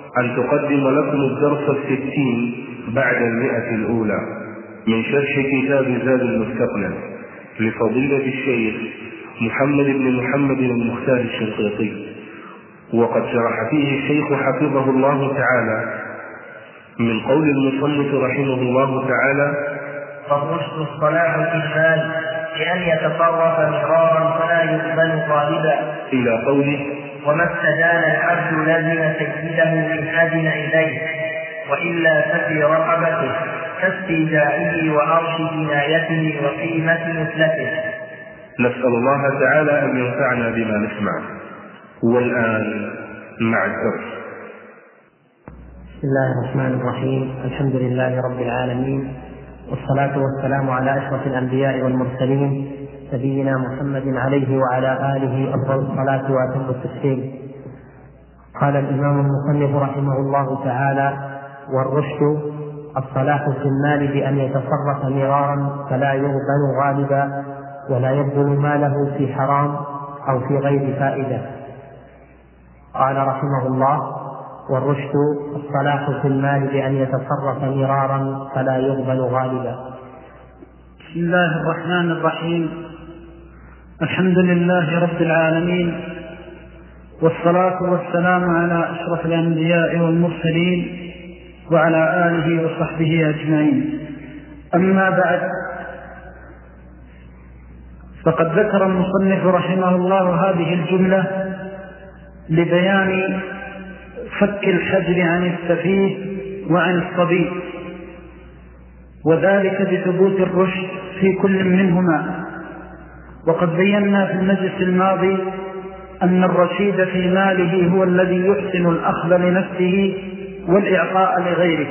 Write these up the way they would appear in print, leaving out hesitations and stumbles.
أن تقدم لكم الدرس 60 بعد 100 الأولى من شرح كتاب زاد المستقنع لفضيلة الشيخ محمد بن محمد المختار الشنقيطي. وقد شرح فيه الشيخ حفظه الله تعالى من قول المصنف رحمه الله تعالى: فالرشد الصلاح في المال بأن يتصرف مرارا فلا يقبل غالبا، إلى قوله: وما استدان العبد لازم سيده إن أذن إليه، وإلا ففي رقبته كاستيدائه وعرش جنايته وقيمة مثلته. نسأل الله تعالى أن ينفعنا بما نسمع. والآن مع الدرس. بسم الله الرحمن الرحيم. الحمد لله رب العالمين، والصلاة والسلام على أشرف الأنبياء والمرسلين نبينا محمد عليه وعلى آله أفضل الصلاة وأتم التسليم. قال الإمام المصنف رحمه الله تعالى: والرشد الصلاح في المال بأن يتصرف مرارا فلا يغبن غالبا، ولا يبذل ماله في حرام أو في غير فائدة. قال رحمه الله: والرشد الصلاح في المال بأن يتصرف مرارا فلا يغبن غالبا. بسم الله الرحمن الرحيم. الحمد لله رب العالمين، والصلاة والسلام على أشرف الأنبياء والمرسلين وعلى آله وصحبه أجمعين. أما بعد، فقد ذكر المصنف رحمه الله هذه الجملة لبيان فك الحجر عن السفيه وعن الصبي، وذلك بثبوت الرشد في كل منهما. وقد بينا في المجلس الماضي أن الرشيد في ماله هو الذي يحسن الأخذ لنفسه والإعطاء لغيره،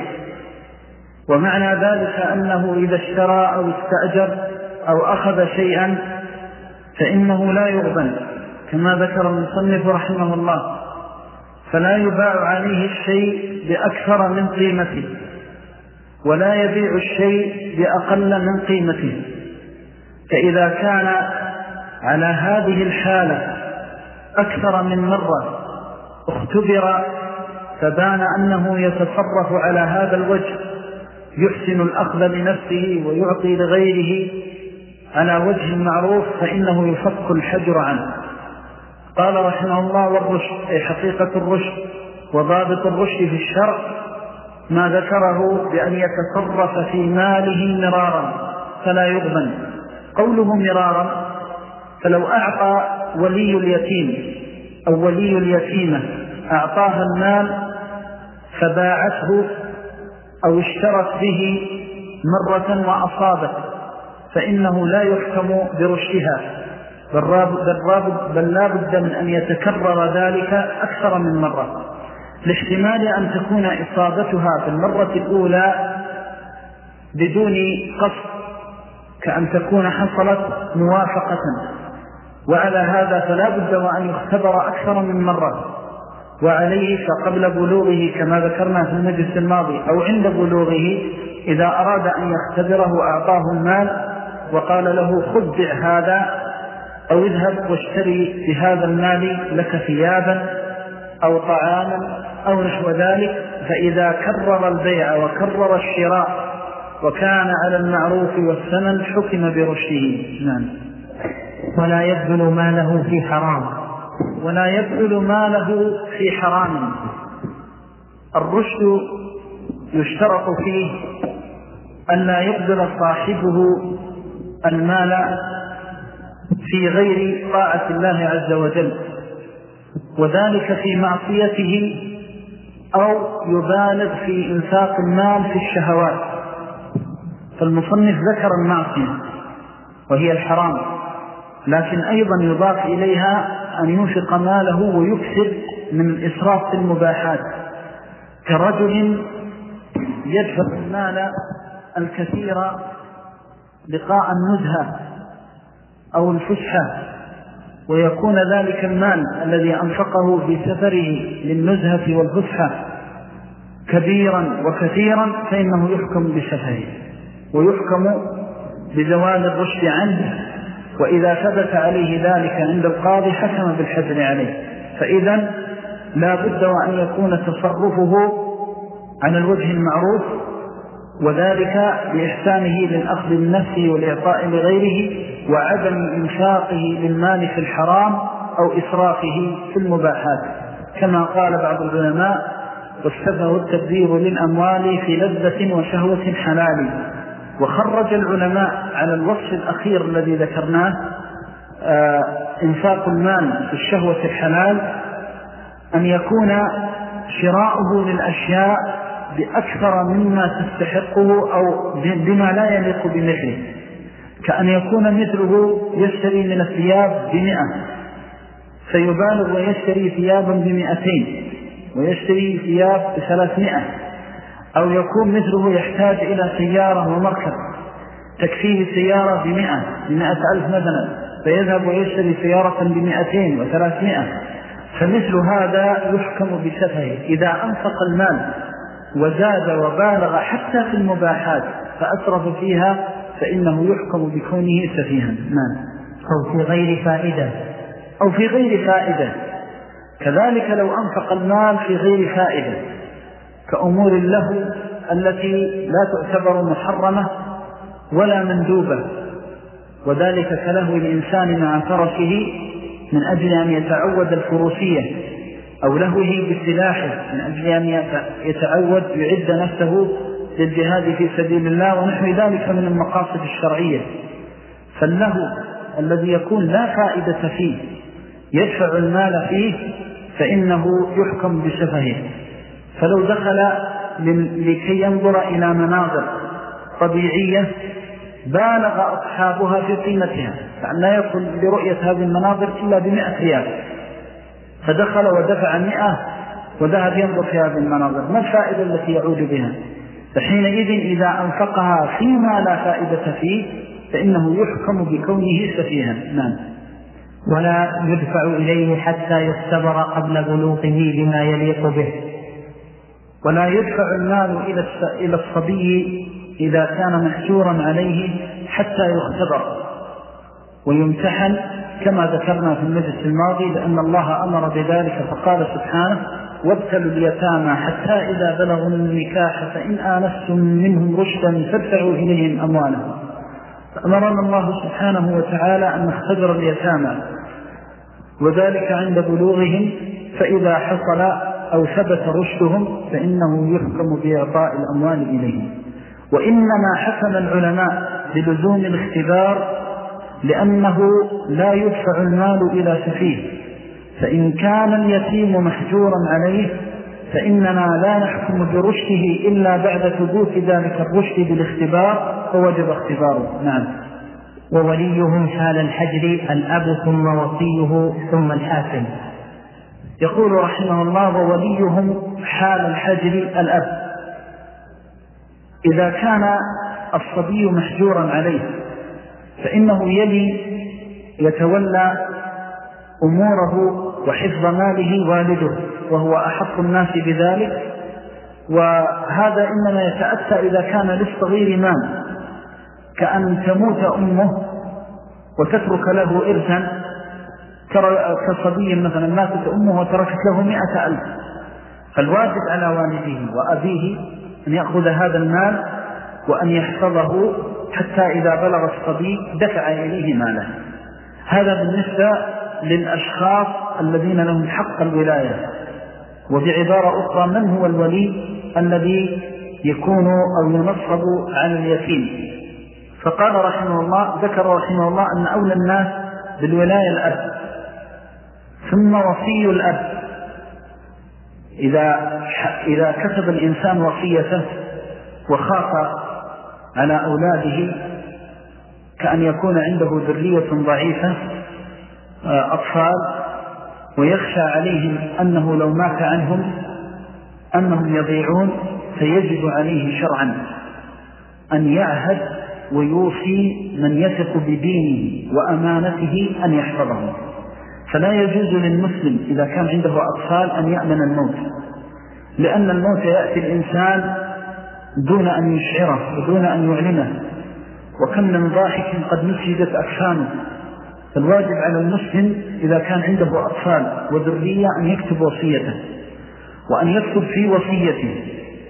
ومعنى ذلك أنه إذا اشترى أو استأجر أو أخذ شيئا فإنه لا يغبن كما ذكر المصنف رحمه الله، فلا يباع عليه الشيء بأكثر من قيمته، ولا يبيع الشيء بأقل من قيمته. فإذا كان على هذه الحالة أكثر من مرة اختبر فبان أنه يتصرف على هذا الوجه، يحسن الأخذ لنفسه ويعطي لغيره على وجه معروف، فإنه يفك الحجر عنه. قال رحمه الله: والرشد أي حقيقة الرشد وضابط الرشد في الشرع ما ذكره بأن يتصرف في ماله مرارا فلا يغبن. قوله مرارا، فلو أعطى ولي اليتيم أو ولي اليتيمة أعطاها المال فباعته أو اشترت به مرة وأصابت، فإنه لا يحكم برشدها، بل لا بد من أن يتكرر ذلك أكثر من مرة، لاحتمال أن تكون إصابتها في المرة الأولى بدون قصد، كأن تكون حصلت موافقة، وعلى هذا فلا بد وأن يختبر أكثر من مرة. وعليه فقبل بلوغه كما ذكرنا في المجلس الماضي أو عند بلوغه إذا أراد أن يختبره أعطاه المال وقال له: خذ بيع هذا، أو اذهب واشتري بهذا المال لك ثيابا أو طعاما أو نحو ذلك. فإذا كرر البيع وكرر الشراء وكان على المعروف والثمن حكم برشده. نعم. ولا يبذل ماله في حرام. ولا يبذل ماله في حرام. الرشد يشترط فيه أن لا يبذل صاحبه المال في غير طاعة الله عز وجل، وذلك في معصيته، أو يبالغ في إنفاق المال في الشهوات. فالمصنف ذكر المعصية وهي الحرام، لكن أيضا يضاف إليها أن ينفق ماله ويكسب من الإسراف في المباحات، كرجل يدفع المال الكثير لقاء النزهة أو الفسحة، ويكون ذلك المال الذي أنفقه في سفره للنزهة والفسحة كبيرا وكثيرا، فإنه يحكم بسفره ويحكم بزوال الرشد عنه، وإذا ثبت عليه ذلك عند القاضي حكم بالحجر عليه. فإذا لا بد وأن يكون تصرفه على الوجه المعروف، وذلك بإحسانه للأخذ من نفسه والإعطاء لغيره، وعدم إنفاقه للمال في الحرام أو إسرافه في المباحات، كما قال بعض العلماء: والسفه التدبير للأموال في لذة وشهوة حلال. وخرج العلماء على الوصف الأخير الذي ذكرناه، إنفاق المال في الشهوة الحلال، أن يكون شراؤه للأشياء بأكثر مما تستحقه أو بما لا يليق بمثله، كأن يكون مثله يشتري من الثياب 100 فيبالغ ويشتري ثيابا 200 ويشتري ثياب 300، أو يكون مثله يحتاج إلى سيارة ومركب تكفيه سيارة 100,000 مثلا، فيذهب ويشتري سيارة 200 و300. فمثل هذا يحكم بسفهه. إذا أنفق المال وزاد وبالغ حتى في المباحات فأسرف فيها فإنه يحكم بكونه سفيها. أو في غير فائدة. كذلك لو أنفق المال في غير فائدة كأمور له التي لا تعتبر محرمة ولا مندوبة، وذلك كلهو الإنسان مع فرسه من أجل أن يتعود الفروسية، أو لهوه بسلاحه من أجل أن يتعود يعد نفسه للجهاد في سبيل الله ونحو ذلك من المقاصد الشرعية. فاللهو الذي يكون لا فائدة فيه يدفع المال فيه فإنه يحكم بسفهه. فلو دخل لكي ينظر إلى مناظر طبيعية بالغ أصحابها في قيمتها، فأن لا يكون لرؤية هذه المناظر إلا ب100 ريال، فدخل ودفع 100 وذهب ينظر في هذه المناظر، ما الفائدة التي يعود بها؟ فحينئذ إذا أنفقها فيما لا فائدة فيه فإنه يحكم بكونه سفيها. ولا يدفع إليه حتى يختبر قبل بلوغه بما يليق به. ولا يدفع المال إلى الصبي إذا كان محجورا عليه حتى يختبر ويمتحن، كما ذكرنا في المجلس الماضي، لأن الله أمر بذلك فقال سبحانه: وابتلوا اليتامى حتى إذا بلغوا النكاح فإن آنستم منهم رشدا فادفعوا إليهم أموالهم. فأمرنا الله سبحانه وتعالى أن نختبر اليتامى، وذلك عند بلوغهم، فإذا حصل أو ثبت رشدهم فإنه يحكم بإعطاء الأموال إليهم. وإنما حكم العلماء بلزوم الاختبار لأنه لا يدفع المال إلى سفيه، فإن كان اليتيم محجورا عليه فإننا لا نحكم برشده إلا بعد ثبوت ذلك الرشد بالاختبار، فوجب اختباره. ووليهم حال الحجر الأب ثم وصيه ثم الحاكم. يقول رحمه الله: ووليهم حال الحجر الأب. إذا كان الصبي محجورا عليه فإنه يتولى أموره وحفظ ماله والده، وهو أحق الناس بذلك. وهذا إنما يتأتى إذا كان للصغير مال، كأن تموت أمه وتترك له إرثا، كصبي مثلا ماتت أمه وتركت له 100,000، فالواجب على والده وأبيه أن يأخذ هذا المال وأن يحفظه حتى إذا بلغ الصبي دفع إليه ماله. هذا بالنسبة للأشخاص الذين لهم حق الولاية. وبعبارة أخرى: من هو الولي الذي يكون أو ينصب على اليتيم؟ فقال رحمه الله، ذكر رحمه الله أن أولى الناس بالولاية الأب، ثم وصي الأب. إذا كتب الإنسان وصيته وخاف على أولاده، كأن يكون عنده ذرية ضعيفة أطفال، ويخشى عليهم أنه لو مات عنهم أنهم يضيعون، فيجب عليه شرعا أن يعهد ويوصي من يثق بدينه وأمانته أن يحفظهم. فلا يجوز للمسلم إذا كان عنده أطفال أن يأمن الموت، لأن الموت يأتي الإنسان دون أن يشعره ودون أن يعلمه. وكم من ضاحك قد نسجت أكفانه فالواجب على المسلم إذا كان عنده أطفال وذرية أن يكتب وصيته، وأن يكتب في وصيته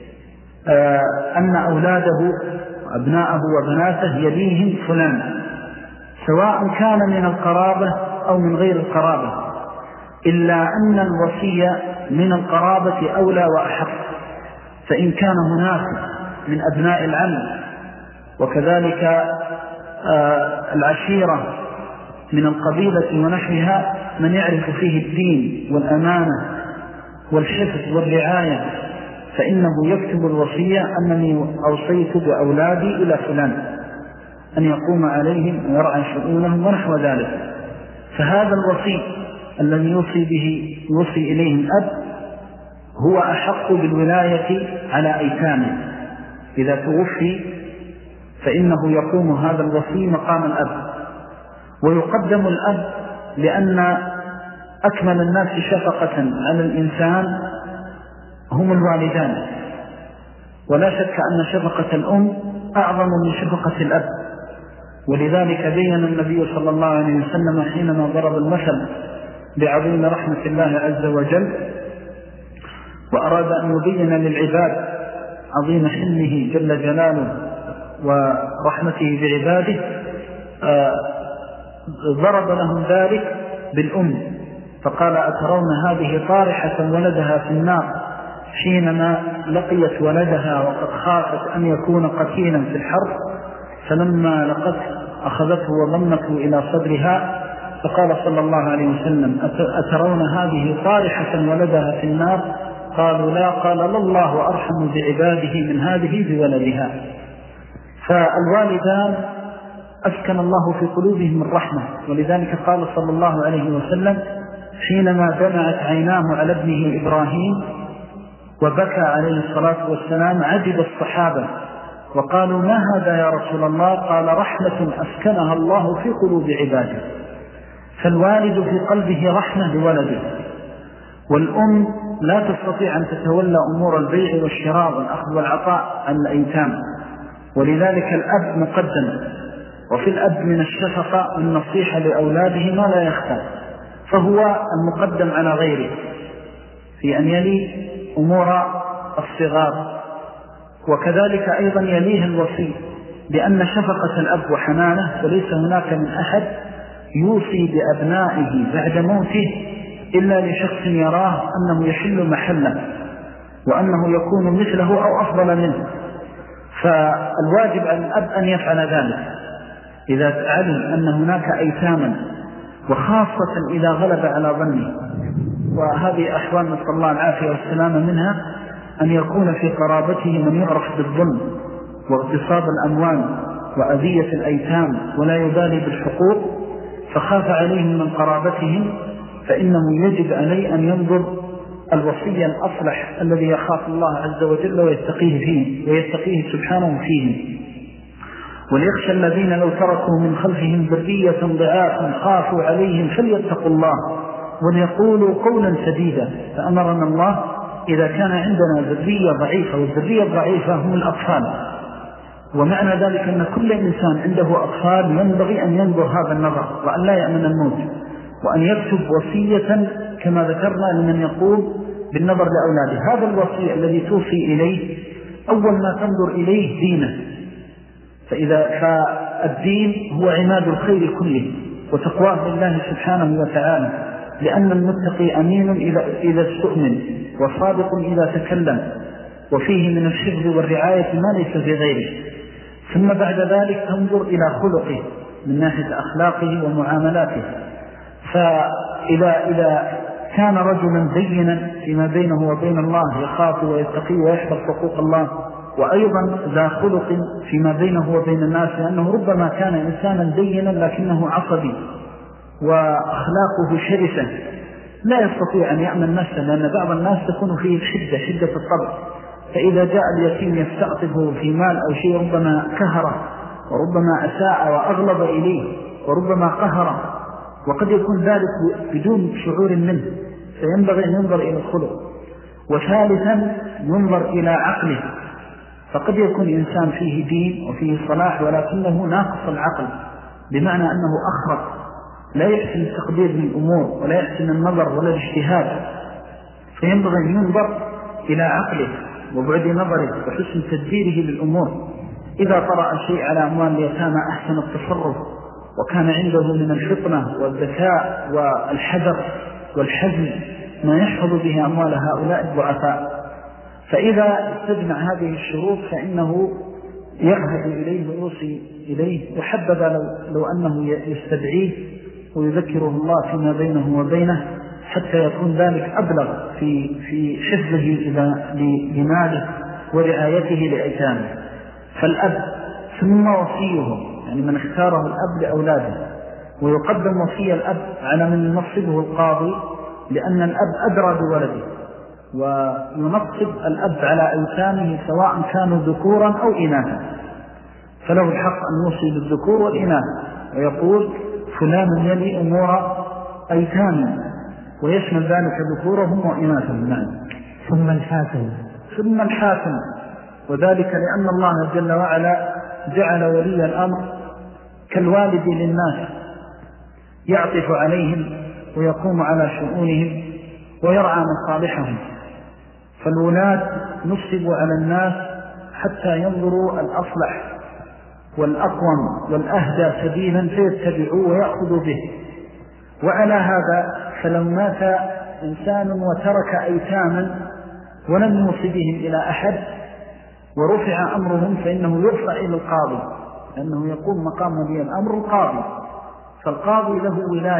أن أولاده أبناءه وبناته يليهم فلان، سواء كان من القرابة أو من غير القرابة، إلا أن الوصية من القرابة أولى وأحق. فإن كان هناك من أبناء العم وكذلك العشيرة من القبيلة ونحوها من يعرف فيه الدين والأمانة والحفظ والرعاية، فإنه يكتب الوصية أنني أوصيت بأولادي إلى فلان أن يقوم عليهم ويرعى شؤونهم ونحو ذلك. فهذا الوصي الذي يوصي إليه الأب هو أحق بالولاية على أيتامه. إذا توفي فإنه يقوم هذا الوصي مقام الأب، ويقدم الأب لأن أكمل الناس شفقة على الإنسان هم الوالدان، ولا شك أن شفقة الأم أعظم من شفقة الأب. ولذلك بين النبي صلى الله عليه وسلم حينما ضرب المثل بعظيم رحمة الله عز وجل وأراد أن يبين للعباد عظيم حلمه جل جلاله ورحمته بعباده، ضرب لهم ذلك بالأم، فقال أترون هذه طارحة ولدها في النار حينما لقيت ولدها وقد خافت أن يكون قتيلا في الحرب، فلما لقته أخذته وضمته إلى صدرها، فقال صلى الله عليه وسلم أترون هذه طارحة ولدها في النار؟ قالوا لا. قال الله أرحم بعباده من هذه بولدها. فالوالدان أسكن الله في قلوبهم الرحمة، ولذلك قال صلى الله عليه وسلم حينما دمعت عيناه على ابنه إبراهيم وبكى عليه الصلاة والسلام عجب الصحابة وقالوا ما هذا يا رسول الله؟ قال رحمة أسكنها الله في قلوب عباده. فالوالد في قلبه رحمة لولده، والأم لا تستطيع أن تتولى أمور البيع والشراء والأخذ والعطاء عن الأيتام، ولذلك الأب مقدم. وفي الأب من الشفقة والنصيحة لأولاده ما لا يخفى، فهو المقدم على غيره في أن يلي أمور الصغار، وكذلك أيضا يليه الوصي، لأن شفقة الأب وحنانه وليس هناك من أحد يوصي بأبنائه بعد موته إلا لشخص يراه أنه يحل محله وأنه يكون مثله أو أفضل منه. فالواجب على الأب أن يفعل ذلك إذا علم أن هناك أيتاما، وخاصة إذا غلب على ظنه. وهذه أحوال نسأل الله العافية والسلامة منها، أن يكون في قرابته من يعرف بالظلم واغتصاب الأموال وأذية الأيتام ولا يبالي بالحقوق، فخاف عليهم من قرابتهم، فإنه يجب عليه أن ينظر الوصي الأصلح الذي يخاف الله عز وجل ويتقيه فيه ويتقيه سبحانه فيه. وليخشى الذين لو تركوا من خلفهم ذرية ضعافا خافوا عليهم فليتقوا الله وليقولوا قولا سديدا. فأمرنا الله إذا كان عندنا ذرية ضعيفة، والذرية الضعيفة هم الأطفال، ومعنى ذلك أن كل إنسان عنده أطفال ينبغي أن ينظر هذا النظر وأن لا يأمن الموت، وأن يكتب وصية كما ذكرنا لمن يقوم بالنظر لأولاده. هذا الوصي الذي توصي إليه أول ما تنظر إليه دينه، فالدين هو عماد الخير كله وتقواه لله سبحانه وتعالى، لأن المتقي أمين إذا استؤمن وصادق إذا تكلم، وفيه من الحفظ والرعاية ما ليس في غيره. ثم بعد ذلك تنظر إلى خلقه من ناحية أخلاقه ومعاملاته. فإذا كان رجلا دينا فيما بينه وبين الله يخاف ويتقي ويحفظ حقوق الله، وأيضا ذا خلق فيما بينه وبين الناس، لأنه ربما كان إنسانا دينا لكنه عصبي وأخلاقه شرسة لا يستطيع أن يأمن نفسه، لأن بعض الناس تكون فيه شدة الطبع، فإذا جاء اليتيم يستعطفه في مال أو شيء ربما كهره وربما أساء وأغلب إليه وربما قهره، وقد يكون ذلك بدون شعور منه، فينبغي أن ينظر إلى الخلق. وثالثا ينظر إلى عقله، فقد يكون إنسان فيه دين وفيه صلاح ولكنه ناقص العقل، بمعنى أنه أخرق لا يحسن التقدير للأمور ولا يحسن النظر ولا الاجتهاد، فينبغي أن ينظر إلى عقله وبعد نظره وحسن تدبيره للأمور. إذا طرأ شيء على أموال اليتامى أحسن التصرف، وكان عنده من الفطنة والذكاء والحذر والحزم ما يحفظ به أموال هؤلاء الضعفاء. فإذا استجمع هذه الشروط فإنه يذهب إليه ويوصي إليه، وحبذا لو أنه يستدعيه ويذكره الله فيما بينه وبينه حتى يكون ذلك أبلغ في حفظه لماله ورعايته لأيتامه. فالأب ثم وصيه، يعني من اختاره الأب لأولاده، ويقدم وصي الأب على من ينصبه القاضي، لأن الأب أدرى بولده، وينصب الأب على أيتامه سواء كانوا ذكورا أو إناثا، فله الحق أن يوصي بالذكور والإناث ويقول فلان يلي أمور أيتامه، ويشمل ذلك ذكورهم وإناثهم. ثم الحاكم، وذلك لأن الله جل وعلا جعل ولي الأمر كالوالد للناس، يعطف عليهم ويقوم على شؤونهم ويرعى مصالحهم. فالولاة نصبوا على الناس حتى ينظروا الأصلح والأقوم والأهدى سبيلا فيتبعوه ويأخذوا به. وعلى هذا فلو مات إنسان وترك أيتاما ولم يوصي بهم إلى أحد ورفع أمرهم فإنه يرفع إلى القاضي، لأنه يقوم مقام ولي الأمر القاضي. فالقاضي له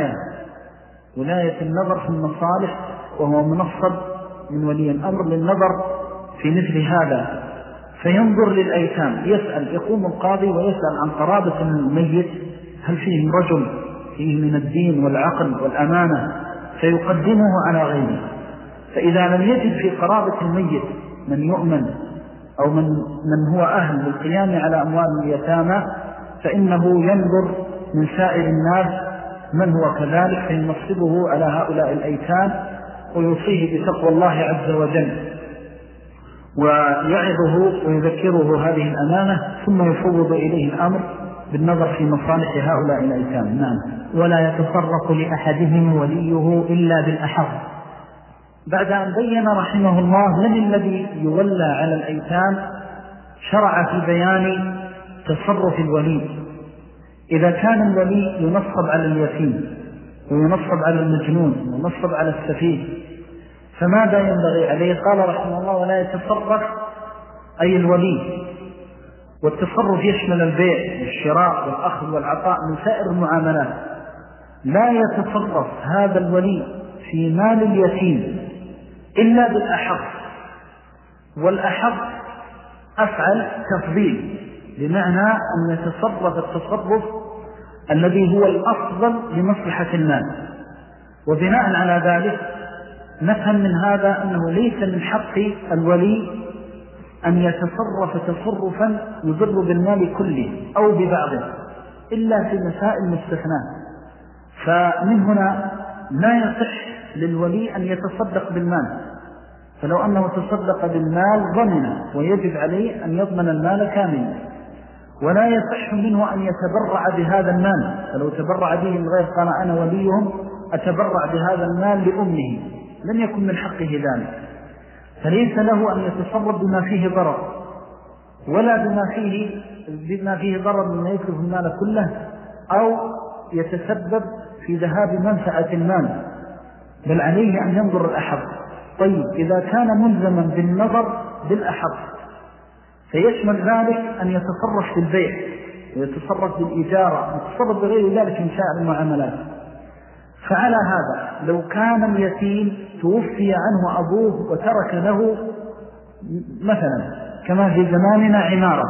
ولاية النظر في المصالح، وهو منصب من ولي الأمر للنظر في مثل هذا، فينظر للأيتام، يقوم القاضي ويسأل عن قرابة الميت، هل فيهم رجل فيه من الدين والعقل والأمانة، فيقدمه على غيره. فإذا لم يجد في قرابة الميت من يؤمن أو من هو أهل للقيام على أموال اليتامى، فإنه ينظر من سائر الناس من هو كذلك فينصبه على هؤلاء الأيتام ويوصيه بتقوى الله عز وجل، ويعظه ويذكره هذه الأمانة، ثم يفوض إليه الأمر بالنظر في مصالح هؤلاء الأيتام. نعم. ولا يتصرف لأحدهم وليه إلا بالأحظ. بعد أن بين رحمه الله من الذي يولى على الأيتام، شرع في بيان تصرف الولي. إذا كان الولي ينصب على اليتيم وينصب على المجنون وينصب على السفيه، فماذا ينبغي عليه؟ قال رحمه الله ولا يتصرف أي الولي. والتصرف يشمل البيع والشراء والأخذ والعطاء من سائر المعاملات. لا يتصرف هذا الولي في مال اليتيم إلا بالأحظ. والأحظ أفعل تفضيل، بمعنى أن يتصرف التصرف الذي هو الأفضل لمصلحة الناس. وبناء على ذلك نفهم من هذا أنه ليس من حق الولي أن يتصرف تصرفا يضر بالمال كله أو ببعضه إلا في مسائل مستثناة. فمن هنا لا يصح للولي أن يتصدق بالمال، فلو أنه تصدق بالمال ضمن، ويجب عليه أن يضمن المال كاملا. ولا يصح منه أن يتبرع بهذا المال، فلو تبرع به من غير قال أنا وليهم أتبرع بهذا المال لأمه، لم يكن من حقه ذلك. فليس له أن يتصرف بما فيه ضرر، ولا بما فيه ضرر مما يكلف المال كله، أو يتسبب في ذهاب منفعة المال، بل عليه أن ينظر الأحظ. طيب إذا كان ملزما بالنظر بالأحظ فيشمل ذلك أن يتصرف في البيع ويتصرف بالإجارة ويتصرف بغير ذلك من سائر المعاملات. فعلى هذا لو كان اليتيم توفي عنه أبوه وترك له مثلا كما في زماننا عمارة،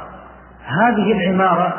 هذه العمارة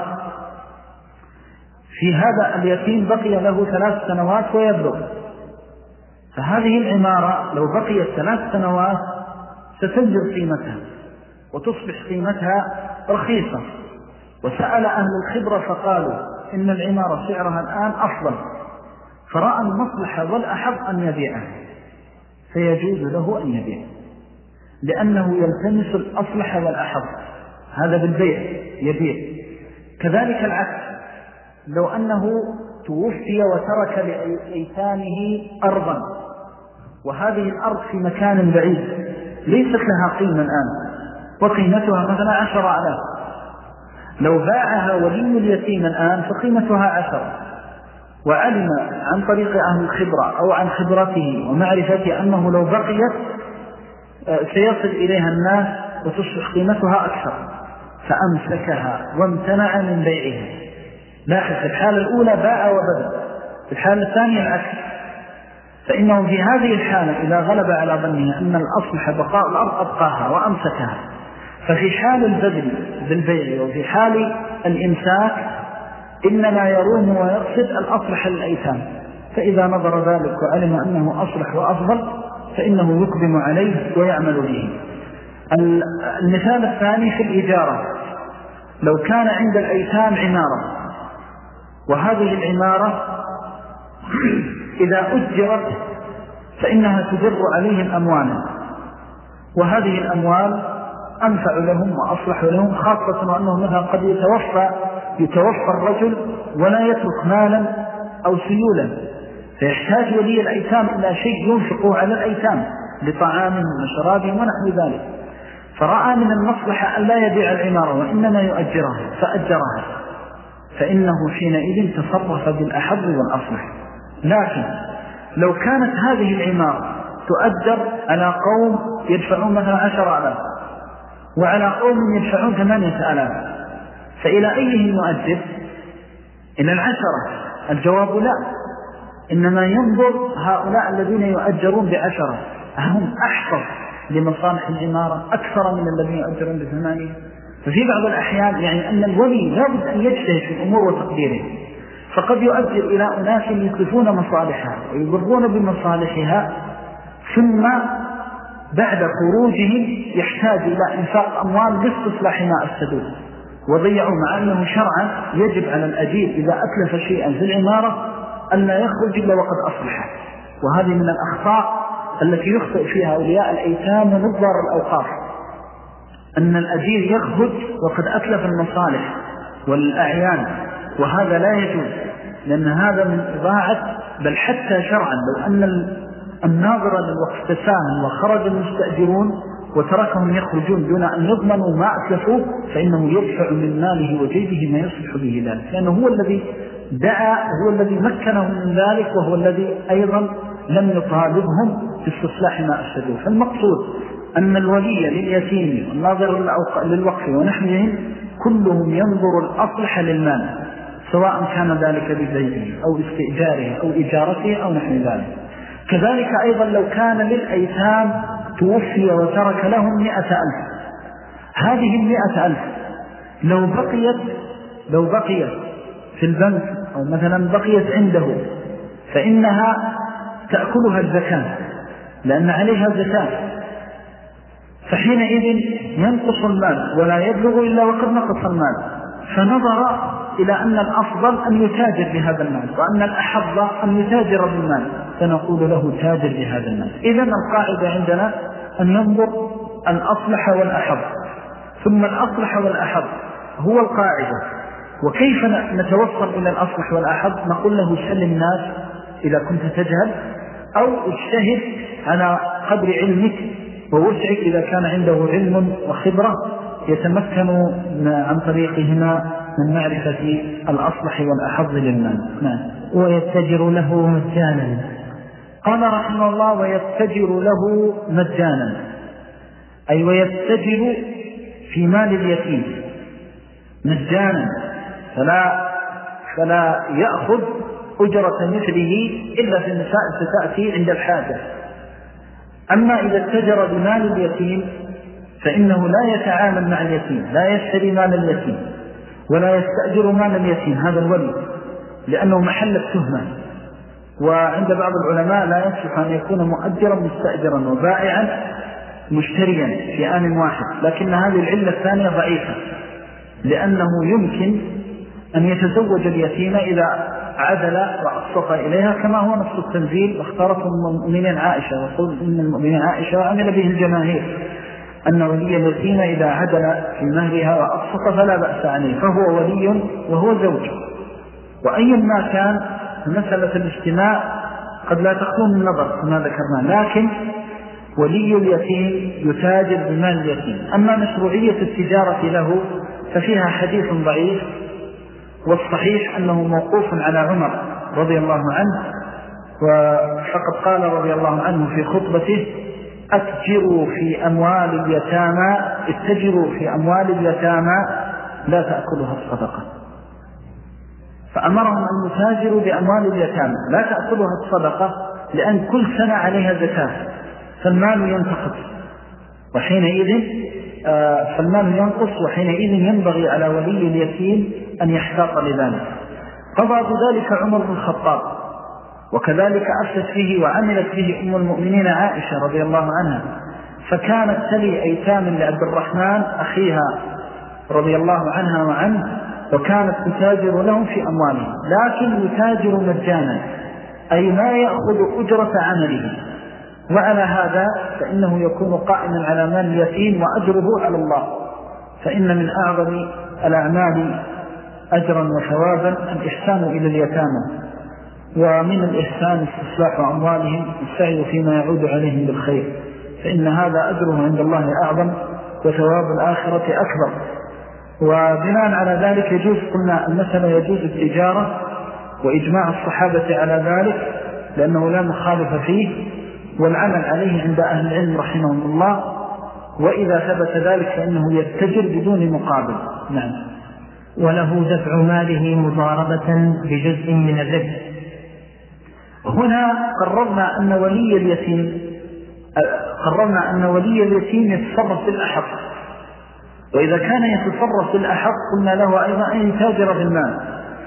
في هذا اليتيم بقي له 3 سنوات ويبلغ، فهذه العمارة لو بقيت 3 سنوات ستنزل قيمتها وتصبح قيمتها رخيصة. وسأل أهل الخبرة فقالوا إن العمارة سعرها الآن أفضل، فرأى المصلحة والأحظ أن يبيعها، فيجوز له أن يبيع، لأنه يلتمس الأصلح والأحظ. هذا بالبيع يبيع. كذلك العكس، لو أنه توفي وترك لأيتامه أرضا، وهذه الأرض في مكان بعيد ليست لها قيمة الآن وقيمتها مثلا 10,000، لو باعها ولي اليتيم الآن فقيمتها 10، وعلم عن طريق أهل الخبرة أو عن خبرته ومعرفته أنه لو بقيت سيصل إليها الناس وتصبح قيمتها أكثر، فأمسكها وامتنع من بيعها. لاحظ، في الحالة الأولى باع وبدأ، في الحالة الثانية العكس. فإنه في هذه الحالة إذا غلب على ظنه أن الأصلح بقاء الأرض أبقاها وأمسكها، ففي حال البذل بالبيع وفي حال الإمساك إنما يروم ويقصد الأصلح للأيتام، فإذا نظر ذلك وعلم أنه أصلح وأفضل فإنه يقدم عليه ويعمل به. المثال الثاني في الإجارة، لو كان عند الأيتام عمارة، وهذه العمارة إذا أجرت فإنها تجر عليهم أموالا، وهذه الأموال أنفع لهم وأصلح لهم، خاصة وأنه مثلا قد يتوفى الرجل ولا يترك مالا أو سيولا، فيحتاج ولي الأيتام إلى شيء ينفقه على الأيتام لطعامهم وشرابهم ونحو ذلك، فرأى من المصلحة أن لا يبيع العمارة وإنما يؤجرها فأجرها، فإنه حينئذ تصرف بالأحظ والأصلح. لكن لو كانت هذه العمارة تؤجر على قوم يدفعون مثلا 10,000 وعلى قوم يدفعون 8,000، فإلى أيهم يؤجر؟ إلى 10. الجواب لا، إنما ينظر هؤلاء الذين يؤجرون 10 هم أحفظ لمصالح العمارة أكثر من الذين يؤجرون 8. ففي بعض الأحيان يعني أن الولي لابد أن يجتهد في الأمور وتقديره، فقد يؤجر إلى أناس يكلفون مصالحها ويضرون بمصالحها، ثم بعد خروجهم يحتاج إلى إنفاق أموال لاستصلاح ما أفسدوه وضيعوا، مع أنه شرعا يجب على الأجير إذا أتلف شيئا في العمارة أن لا يخرج إلا وقد أصلحه. وهذه من الأخطاء التي يخطئ فيها أولياء الأيتام ونظار الأوقاف، أن الأجير يخرج وقد أتلف المصالح والأعيان، وهذا لا يجوز، لأن هذا من إضاعة، بل حتى شرعا لو أن الناظر للوقف تساهم وخرج المستأجرون وتركهم يخرجون دون أن يضمنوا ما أتلفوا، فإنه يدفع من ماله وجيبه ما يصلح به ذلك، لأنه هو الذي دعا، هو الذي مكنهم من ذلك، وهو الذي أيضا لم يطالبهم باستصلاح ما أفسدوه. فالمقصود أن الولي لليتيم والناظر للوقف ونحوهم كلهم ينظر الأصلح للمال، سواء كان ذلك ببيعه أو استئجاره أو إجارته أو نحو ذلك. كذلك أيضا لو كان للأيتام توفي وترك لهم 100,000، هذه 100,000 لو بقيت في البنك أو مثلا بقيت عنده فإنها تأكلها الزكاة لأن عليها زكاة، فحينئذ ينقص المال ولا يبلغ إلا وقد نقص المال، فنظر إلى أن الأفضل أن يتاجر بهذا المال وأن الأحظ أن يتاجر بالمال، فنقول له تاجر بهذا المال. إذن القاعدة عندنا أن ننظر الأصلح والأحظ، ثم الأصلح والأحظ هو القاعدة. وكيف نتوصل إلى الأصلح والأحظ؟ نقول له سل الناس إذا كنت تجهل، أو اجتهد على قدر علمك ووسعك إذا كان عنده علم وخبرة يتمكن عن طريقهما من معرفة الأصلح والأحظ للمال. ويتجر له مجانا. قال رحمه الله ويتجر له مجانا، أي ويتجر في مال اليتيم مجانا، فلا يأخذ أجرة مثله إلا في المسائل ستأتي عند الحاجة. أما إذا اتجر بمال اليتيم فإنه لا يتعامل مع اليتيم، لا يشتري مال اليتيم ولا يستأجر مال اليتيم، هذا الولي، لأنه محل التهمة. وعند بعض العلماء لا يصلح أن يكون مؤجرا مستأجرا وبائعا مشتريا في آن واحد، لكن هذه العلة الثانية ضعيفة، لأنه يمكن أن يتزوج اليتيم إذا عدل وأقسط إليها، كما هو نص التنزيل واختارته المؤمنين عائشة، وقل إن المؤمنين عائشة وعمل به الجماهير أن ولي اليتيم إذا عدل في مهرها وأقسط فلا بأس عليه، فهو ولي وهو زوج. وأي ما كان مسألة الاجتماع قد لا تكون من نظر كما ذكرنا، لكن ولي اليتيم يتاجر بمال اليتيم. أما مشروعية التجارة له ففيها حديث ضعيف، والصحيح أنه موقوف على عمر رضي الله عنه، فقد قال رضي الله عنه في خطبته: اتجروا في أموال اليتامى لا تأكلها الصدقة. فأمرهم أن يتاجروا بأموال اليتامى لا تأكلها الصدقة، لأن كل سنة عليها زكاة، فالمال ينتقص وحينئذ ينبغي على ولي اليتيم أن يحتاط لذلك. قضى بذلك عمر بن الخطاب، وكذلك أفتت فيه وعملت فيه أم المؤمنين عائشة رضي الله عنها، فكانت تلي أيتام لعبد الرحمن أخيها رضي الله عنها وعنه، وكانت تتاجر لهم في أموالهم، لكن يتاجر مجانا، أي ما يأخذ أجرة عمله. وعلى هذا فإنه يكون قائما على مال اليتيم وأجره على الله، فإن من أعظم الأعمال أجرا وثوابا الإحسان إلى اليتامى، ومن الإحسان استصلاح أموالهم والسعي فيما يعود عليهم بالخير، فإن هذا أجره عند الله أعظم وثواب الآخرة أكبر. وبناء على ذلك يجوز، قلنا المسألة يجوز التجارة وإجماع الصحابة على ذلك لأنه لا مخالف فيه، والعمل عليه عند أهل العلم رحمهم الله، وإذا ثبت ذلك فإنه يتجر بدون مقابل. نعم. وله دفع ماله مضاربة بجزء من الربح. هنا قررنا أن ولي اليتيم يتصرف بالأحق، وإذا كان يتصرف بالأحق قلنا له أيضا أن يتاجر بالمال.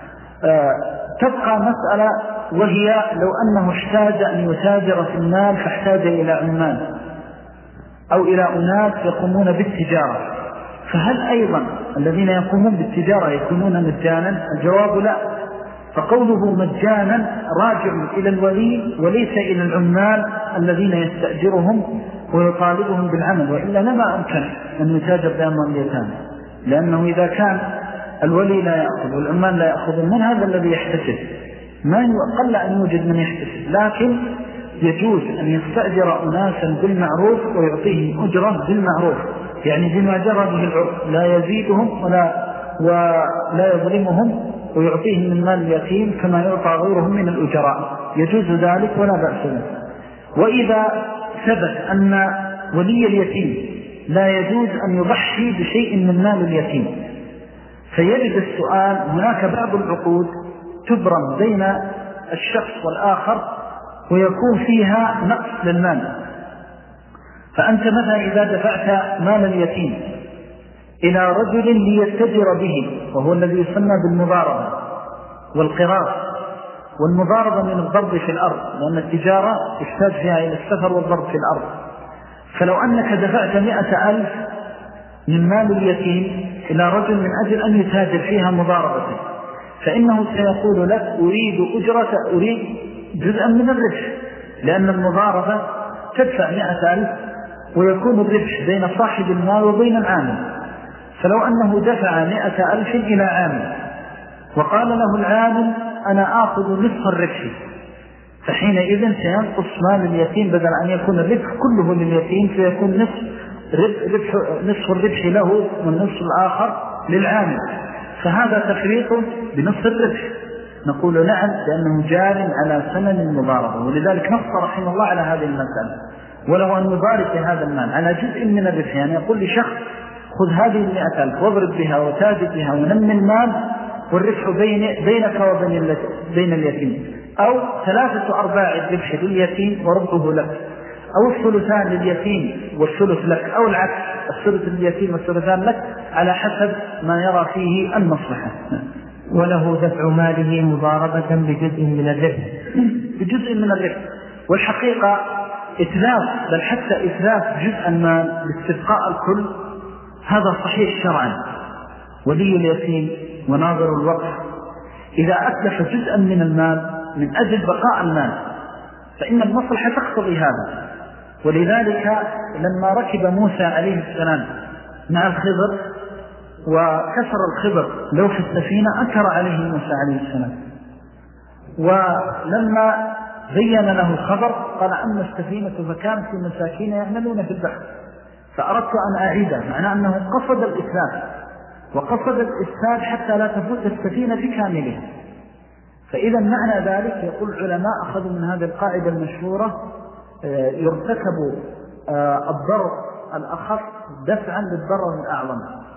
تبقى مسألة، وهي لو أنه احتاج أن يتاجر في المال فاحتاج إلى عمال أو إلى أناس يقومون بالتجارة، فهل أيضا الذين يقومون بالتجارة يكونون مجانا؟ الجواب لا. فقوله مجانا راجع إلى الولي وليس إلى العمال الذين يستأجرهم ويطالبهم بالعمل، وإلا لما أمكن أن يتاجر بأموال اليتامى، لأنه إذا كان الولي لا يأخذ والعمال لا يأخذون، من هذا الذي يحتسب؟ ما يقل أن يوجد من يحتسب، لكن يجوز أن يستأجر أناسا بالمعروف ويعطيهم أجرة بالمعروف، يعني بما جرى به العرف، لا يزيدهم ولا يظلمهم، ويعطيهم من مال اليتيم كما يعطى غيرهم من الأجراء، يجوز ذلك ولا بأس به. وإذا ثبت أن ولي اليتيم لا يجوز أن يضحي بشيء من مال اليتيم، فيجد السؤال: هناك بعض العقود تبرم بين الشخص والآخر ويكون فيها نقص للمال، فأنت مثلا إذا دفعت مال اليتيم إلى رجل ليتجر به، وهو الذي يسمى بالمضاربة والقراض، والمضاربة من الضرب في الأرض، لأن التجارة يحتاج فيها إلى السفر والضرب في الأرض. فلو أنك دفعت 100,000 من مال اليتيم إلى رجل من أجل أن يتاجر فيها مضاربته، فإنه سيقول لك: أريد جزءا من الربح، لأن المضاربة تدفع 100,000 ويكون الربح بين صاحب المال وبين العامل. فلو أنه دفع 100,000 إلى عامل وقال له العامل: أنا آخذ نصف الربح، فحينئذ سينقص مال اليتيم، بدل أن يكون الربح كله لليتيم سيكون نصف الربح له والنصف الآخر للعامل، فهذا تفريط بنصف الربح. نقول نعم، لأنه جار على ثمن المضاربة، ولذلك نص رحمه الله على هذه المسألة. ولو أن يضارب هذا المال على جزء من الربح، يعني يقول لشخص: خذ هذه 100,000 واضرب بها وتاجر بها ونمي المال، والربح بينك وبين اليتيم، أو 3/4 الربح لليتيم وربحه لك، أو الثلثان لليتيم والثلث لك، أو العكس، الثلث لليتيم والثلثان لك، على حسب ما يرى فيه المصلحة. وله دفع ماله مضاربة بجزء من الربح. والحقيقة إتلاف، بل حتى إتلاف جزء المال باستبقاء الكل، هذا صحيح شرعا. ولي اليتيم وناظر الوقف إذا أتلف جزءا من المال من أجل بقاء المال فإن المصلحة تقتضي هذا. ولذلك لما ركب موسى عليه السلام مع الخضر وكسر الخضر لو في السفينة، أنكر عليه موسى عليه السلام ولما بين له الخبر قال أما السفينة فكانت في مساكين يعملون في البحر فأردت أن أعيدها، معنى أنه قصد الإسلام، وقصد الإسلام حتى لا تفوت السفينة بكاملها. فإذا معنى ذلك يقول العلماء أخذوا من هذه القاعدة المشهورة يرتكب الضرر الأخف دفعا للضرر الأعظم.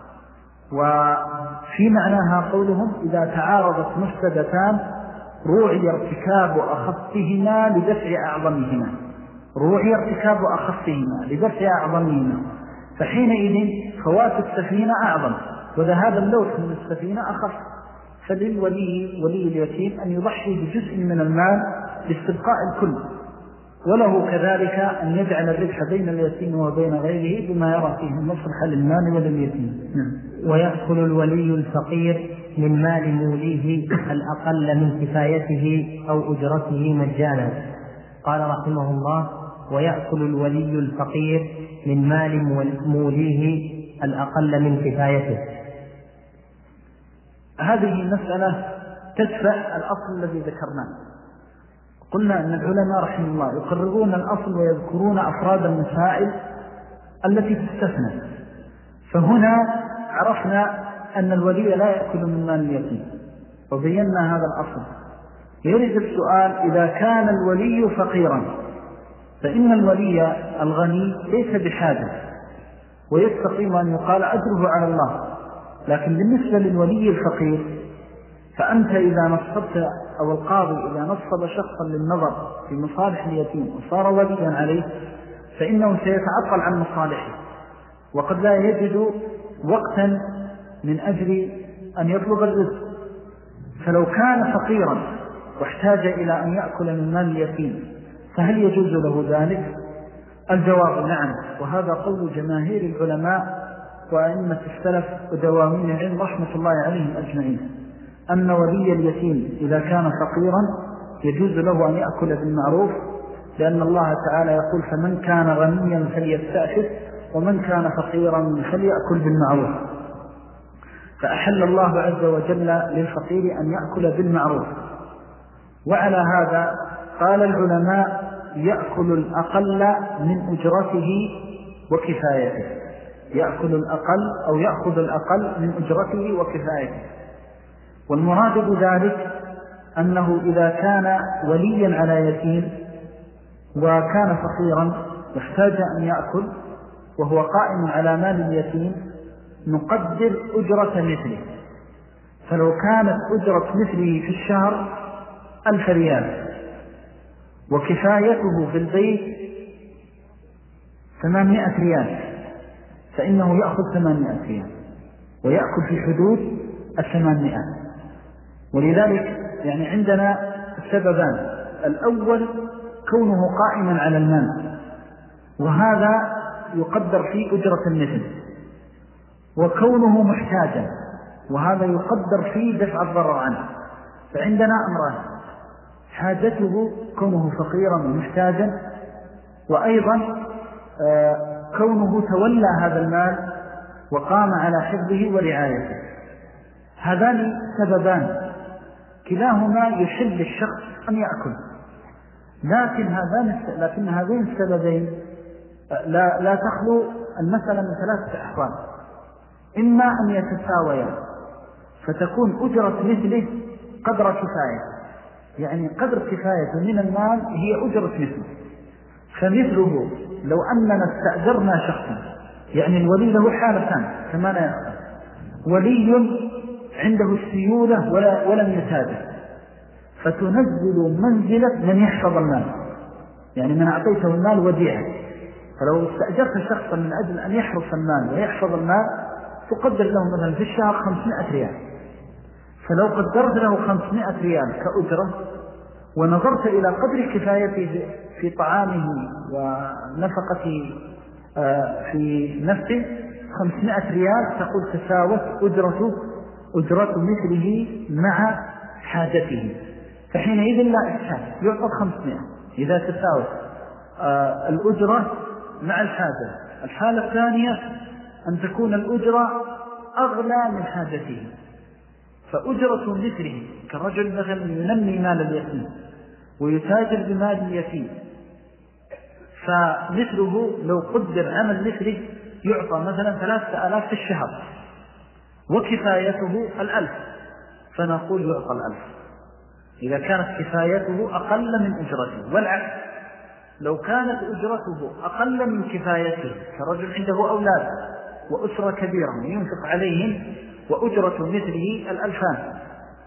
وفي معناها قولهم إذا تعارضت مفسدتان روعي ارتكاب أخفهما لدفع أعظمهما، روعي ارتكاب أخفهما لدفع أعظمهما، فحينئذ فوات السفينة أعظم وذهاب اللوث من السفينة أخف. فللولي ولي اليتيم أن يضحي بجزء من المال لاستبقاء الكل، وله كذلك أن يجعل الربح بين اليتيم وبين غيره بما يرى فيه المصلحة للمال ولليتيم. ويأكل الولي الفقير من مال موليه الأقل من كفايته أو أجرته مجانا. قال رحمه الله: ويأكل الولي الفقير من مال موليه الأقل من كفايته. هذه المسألة تدفع الأصل الذي ذكرناه. قلنا أن العلماء رحمه الله يقررون الأصل ويذكرون أفراد المسائل التي تستثنى. فهنا عرفنا أن الولي لا يأكل من مال اليتيم وبينا هذا الأصل. يرد السؤال: إذا كان الولي فقيرا فإن الولي الغني ليس بحاجة ويستقيم أن يقال أجره على الله، لكن بالنسبة للولي الفقير فأنت إذا نصبت أو القاضي إذا نصب شخصا للنظر في مصالح اليتيم وصار وليا عليه فإنه سيتعطل عن مصالحه، وقد لا يجد وقتا من أجل أن يطلب الرزق. فلو كان فقيرا واحتاج إلى أن يأكل من مال اليتيم فهل يجوز له ذلك؟ الجواب نعم، وهذا قول جماهير العلماء وأئمة السلف ودوامين العلم رحمة الله عليهم أجمعين، أن ولي اليتيم إذا كان فقيرا يجوز له أن يأكل بالمعروف، لأن الله تعالى يقول: فمن كان غنيا فليستعفف ومن كان فقيرا فليأكل بالمعروف. فأحل الله عز وجل للفقير أن يأكل بالمعروف. وعلى هذا قال العلماء: يأكل الأقل من أجرته وكفايته، يأكل الأقل أو يأخذ الأقل من أجرته وكفايته. والمراد بذلك أنه إذا كان وليا على يتيم وكان فقيرا واحتاج أن يأكل وهو قائم على مال اليتيم نقدر أجرة مثله. فلو كانت أجرة مثله في الشهر 1000 ريال وكفايته في البيت 800 ريال فإنه يأخذ 800 ريال ويأكل في حدود 800. ولذلك يعني عندنا سببان: الأول كونه قائما على المال وهذا يقدر فيه أجرة المثل، وكونه محتاجا وهذا يقدر فيه دفع الضرر عنه. فعندنا أمران: حاجته كونه فقيرا ومحتاجا، وأيضا كونه تولى هذا المال وقام على حفظه ورعايته. هذان سببان كلاهما يحل الشخص أن يأكل، لكن هذين السببين لا تخلو المسألة من 3 أحوال: إما أن يتساويا فتكون أجرة مثله قدر كفاية، يعني قدر كفاية من المال هي أجرة مثله. فمثله لو أننا استأجرنا شخصا، يعني الولي له حالتان كما لا يخفى: ولي عنده السيولة ولم يتاجر فتنزل منزلة من يحفظ المال، يعني من أعطيته المال وديعة. فلو استأجرت شخصا من أجل أن يحرس المال ويحفظ المال تقدر له مثلا في الشهر 500 ريال، فلو قدرت له 500 ريال كأجرة ونظرت إلى قدر كفايته في طعامه ونفقته في نفسه 500 ريال، تقول تساوت أجرة مثله مع حاجته، فحينئذ لا إشكال يعطى 500 إذا تساوت الأجرة مع الحاجة. الحالة الثانية أن تكون الأجرة أغلى من حاجته، فأجرة مثله كرجل مثلا ينمي مال اليتيم ويتاجر بمال اليتيم، فمثله لو قدر عمل مثله يعطى مثلا 3000 في الشهر وكفايته 1000، فنقول يعطى 1000 إذا كانت كفايته أقل من أجرته. والعكس لو كانت أجرته أقل من كفايته كرجل عنده أولاد وأسرة كبيرة وينفق عليهم وأجرة مثله 2000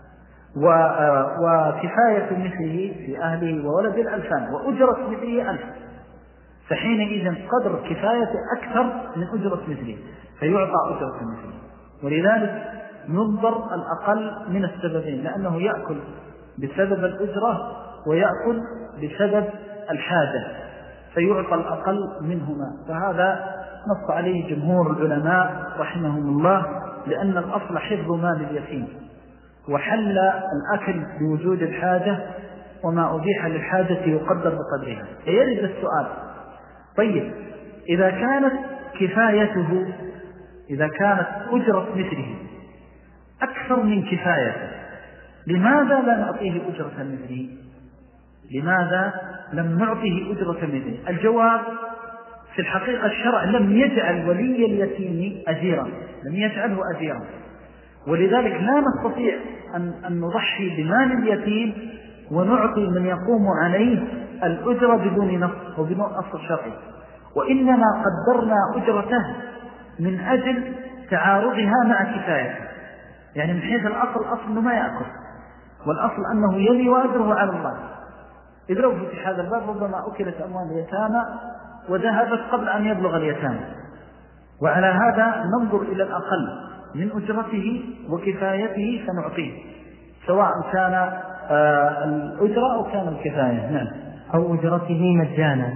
وكفاية مثله في أهله وولد 2000 وأجرة مثله 1000، فحينئذ قدر كفاية أكثر من أجرة مثله فيعطى أجرة مثله. ولذلك ينظر الأقل من السببين، لأنه يأكل بسبب الأجرة ويأكل بسبب الحاجة فيعطى الأقل منهما. فهذا نص عليه جمهور العلماء رحمهم الله، لأن الأصل حفظ مال اليتيم وحل الأكل بوجود الحاجة، وما أبيح للحاجة يقدر بقدرها. فيرد السؤال: طيب إذا كانت كفايته، إذا كانت أجرة مثله أكثر من كفايته، لماذا لا نعطيه أجرة مثله؟ لماذا لم نعطيه أجرة مثله؟ الجواب: في الحقيقة الشرع لم يجعل ولي اليتيم أجيرا، لم يجعله أجيرا، ولذلك لا نستطيع أن نضحي بمال اليتيم ونعطي من يقوم عليه الأجرة بدون نص وبدون أصل شرعي، وإنما قدرنا أجرته من أجل تعارضها مع كفايته. يعني من حيث الأصل أنه ما يأكل، والأصل أنه يلي وأجره على الله. إذ لو فتح هذا الباب ربما أكلت أموال اليتامى وذهبت قبل أن يبلغ اليتامى. وعلى هذا ننظر إلى الأقل من أجرته وكفايته فنعطيه، سواء كان الأجرة أو كان الكفاية. نعم. أو أجرته مجانا.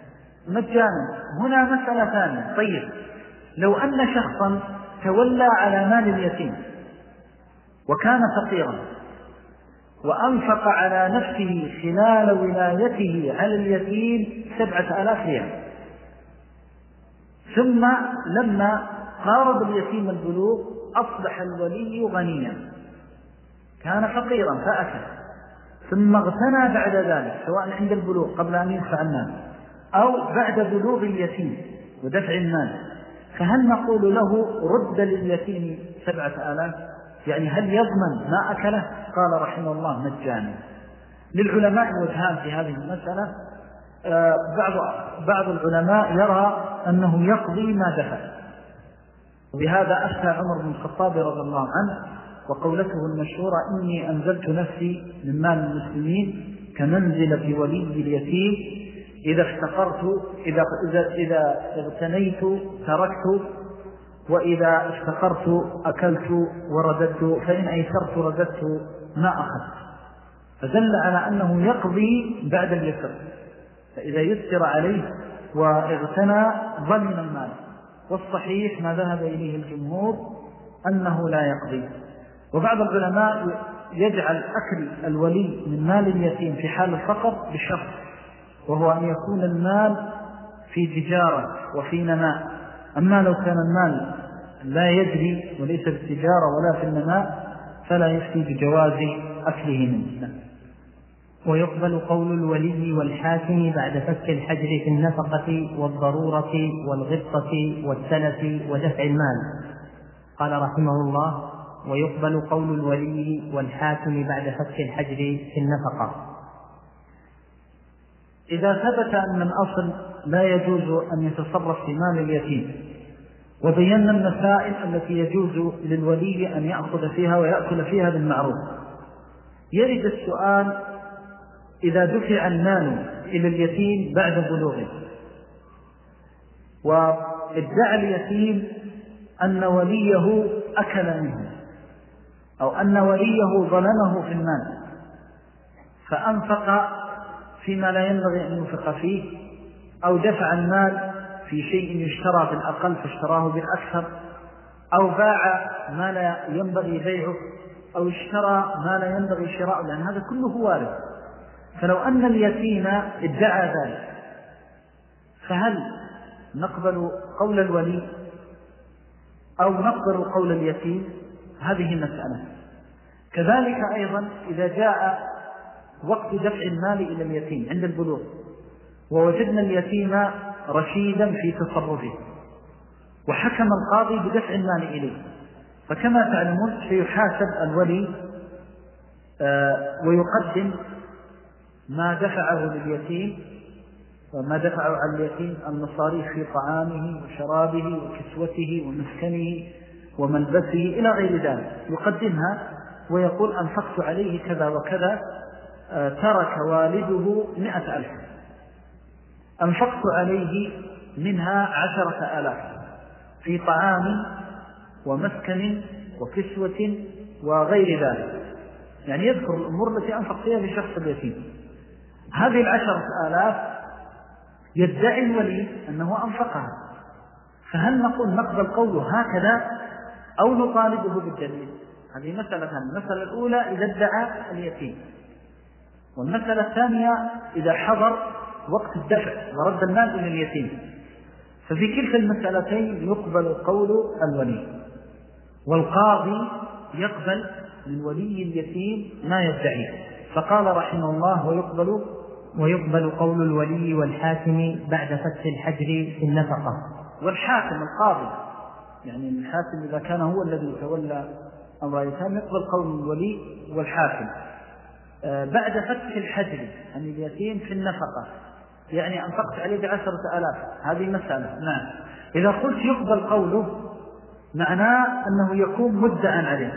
هنا مسألة ثانية. طيب لو أن شخصا تولى على مال اليتيم وكان فقيرا وأنفق على نفسه خلال ولايته على اليتيم 7000 ريال، ثم لما قارب اليتيم البلوغ أصبح الولي غنيا، كان فقيرا فأكل، ثم اغتنى بعد ذلك سواء عند البلوغ قبل أن يدفع المال أو بعد بلوغ اليتيم ودفع المال، فهل نقول له رد لليتيم 7000؟ يعني هل يضمن ما أكله؟ قال رحمه الله: مجانا. للعلماء وجهان في هذه المسألة. بعض العلماء يرى أنه يقضي ما دفع، وبهذا أفتى عمر بن الخطاب رضي الله عنه، وقولته المشهورة: إني أنزلت نفسي من مال المسلمين كمنزل بولي اليتيم، إذا افتقرت إذا اغتنيت تركت، وإذا افتقرت أكلت ورددت، فإن أيسرت رددت ما أخذت. فدل على أنه يقضي بعد اليسر، فإذا يسر عليه واغتنى ضمن المال. والصحيح ما ذهب إليه الجمهور أنه لا يقضي. وبعض العلماء يجعل أكل الولي من مال اليتيم في حال الفقر بشرط، وهو أن يكون المال في تجارة وفي نماء. أما لو كان المال لا يجري وليس بالتجارة ولا في النماء فلا يفتي بجواز أكله منه. ويقبل قول الولي والحاكم بعد فك الحجر في النفقة والضرورة والغبطة والسلف ودفع المال. قال رحمه الله: ويقبل قول الولي والحاكم بعد فك الحجر في النفقة. إذا ثبت أن الأصل لا يجوز أن يتصرف في مال اليتيم، وبينا المسائل التي يجوز للولي أن يأخذ فيها ويأكل فيها بالمعروف، يرد السؤال: إذا دفع المال إلى اليتيم بعد بلوغه وادعى اليتيم أن وليه أكل منه أو أن وليه ظلمه في المال، فأنفق فيما لا ينبغي أن ينفق فيه، أو دفع المال في شيء يشترى بالأقل فاشتراه بالأكثر، أو باع ما لا ينبغي بيعه، أو اشترى ما لا ينبغي شراءه، لأن هذا كله وارد. فلو أن اليتيم ادعى ذلك، فهل نقبل قول الولي أو نقبل قول اليتيم؟ هذه مسألة. كذلك أيضا إذا جاء وقت دفع المال إلى اليتيم عند البلوغ ووجدنا اليتيم رشيدا في تصرفه وحكم القاضي بدفع المال إليه، فكما تعلمون سيحاسب الولي ويقدم ما دفعه لليتيم وما دفعه على اليتيم المصاريف في طعامه وشرابه وكسوته ومسكنه وملبسه إلى غير ذلك، يقدمها ويقول أنفقت عليه كذا وكذا، ترك والده 100,000 أنفقت عليه منها 10,000 في طعام ومسكن وكسوة وغير ذلك، يعني يذكر الأمور التي أنفق فيها لشخص اليتيم. هذه 10,000 يدعي الولي أنه أنفقها، فهل نقول نقبل قوله هكذا أو نطالبه بالدليل؟ هذه مسألة. المسألة الأولى إذا ادعى اليتيم، والمسألة الثانية إذا حضر وقت الدفع ورد المال إلى اليتيم. ففي كلتا المسألتين يقبل قول الولي، والقاضي يقبل من ولي اليتيم ما يدعيه. فقال رحمه الله ويقبل قول الولي والحاكم بعد فتح الحجر في النفقة. والحاكم القاضي، يعني الحاكم إذا كان هو الذي يتولى أمر اليتيم يقبل قول الولي والحاكم بعد فتح الحجر عن اليتيم في النفقة، يعني أنفقت عليه ب10,000، هذه مسألة. نعم، إذا قلت يقبل قوله معناه أنه يكون مدعا عليه،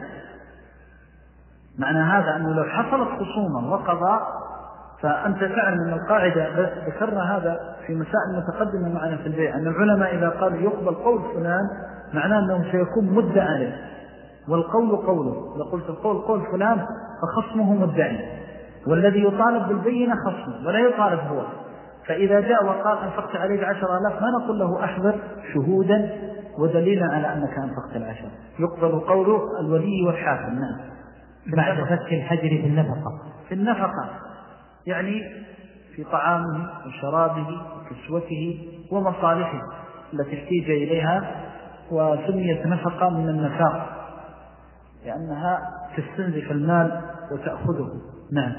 معنى هذا أنه لو حصلت خصومة وقضاء، فأنت تعلم أن القاعدة ذكرنا هذا في مسائل متقدمة معنا في البيع، أن العلماء إذا قالوا يقبل قول فلان معناه أنه سيكون مدعا عليه، والقول قوله. إذا قلت القول قول فلان فخصمه مدعي، والذي يطالب بالبينة خصمه ولا يطالب هو. فإذا جاء وقال أنفقت عليه 10,000 ما نقول له أحضر شهودا ودليلا على أنك أنفقت 10. يقبل قوله الولي والحاكم. نعم، بعد فتح الحجر في النفقة. في النفقة يعني في طعامه وشرابه وكسوته ومصالحه التي احتاج إليها، وسميت نفقة من النفاق لأنها تستنزف المال وتأخذه. نعم.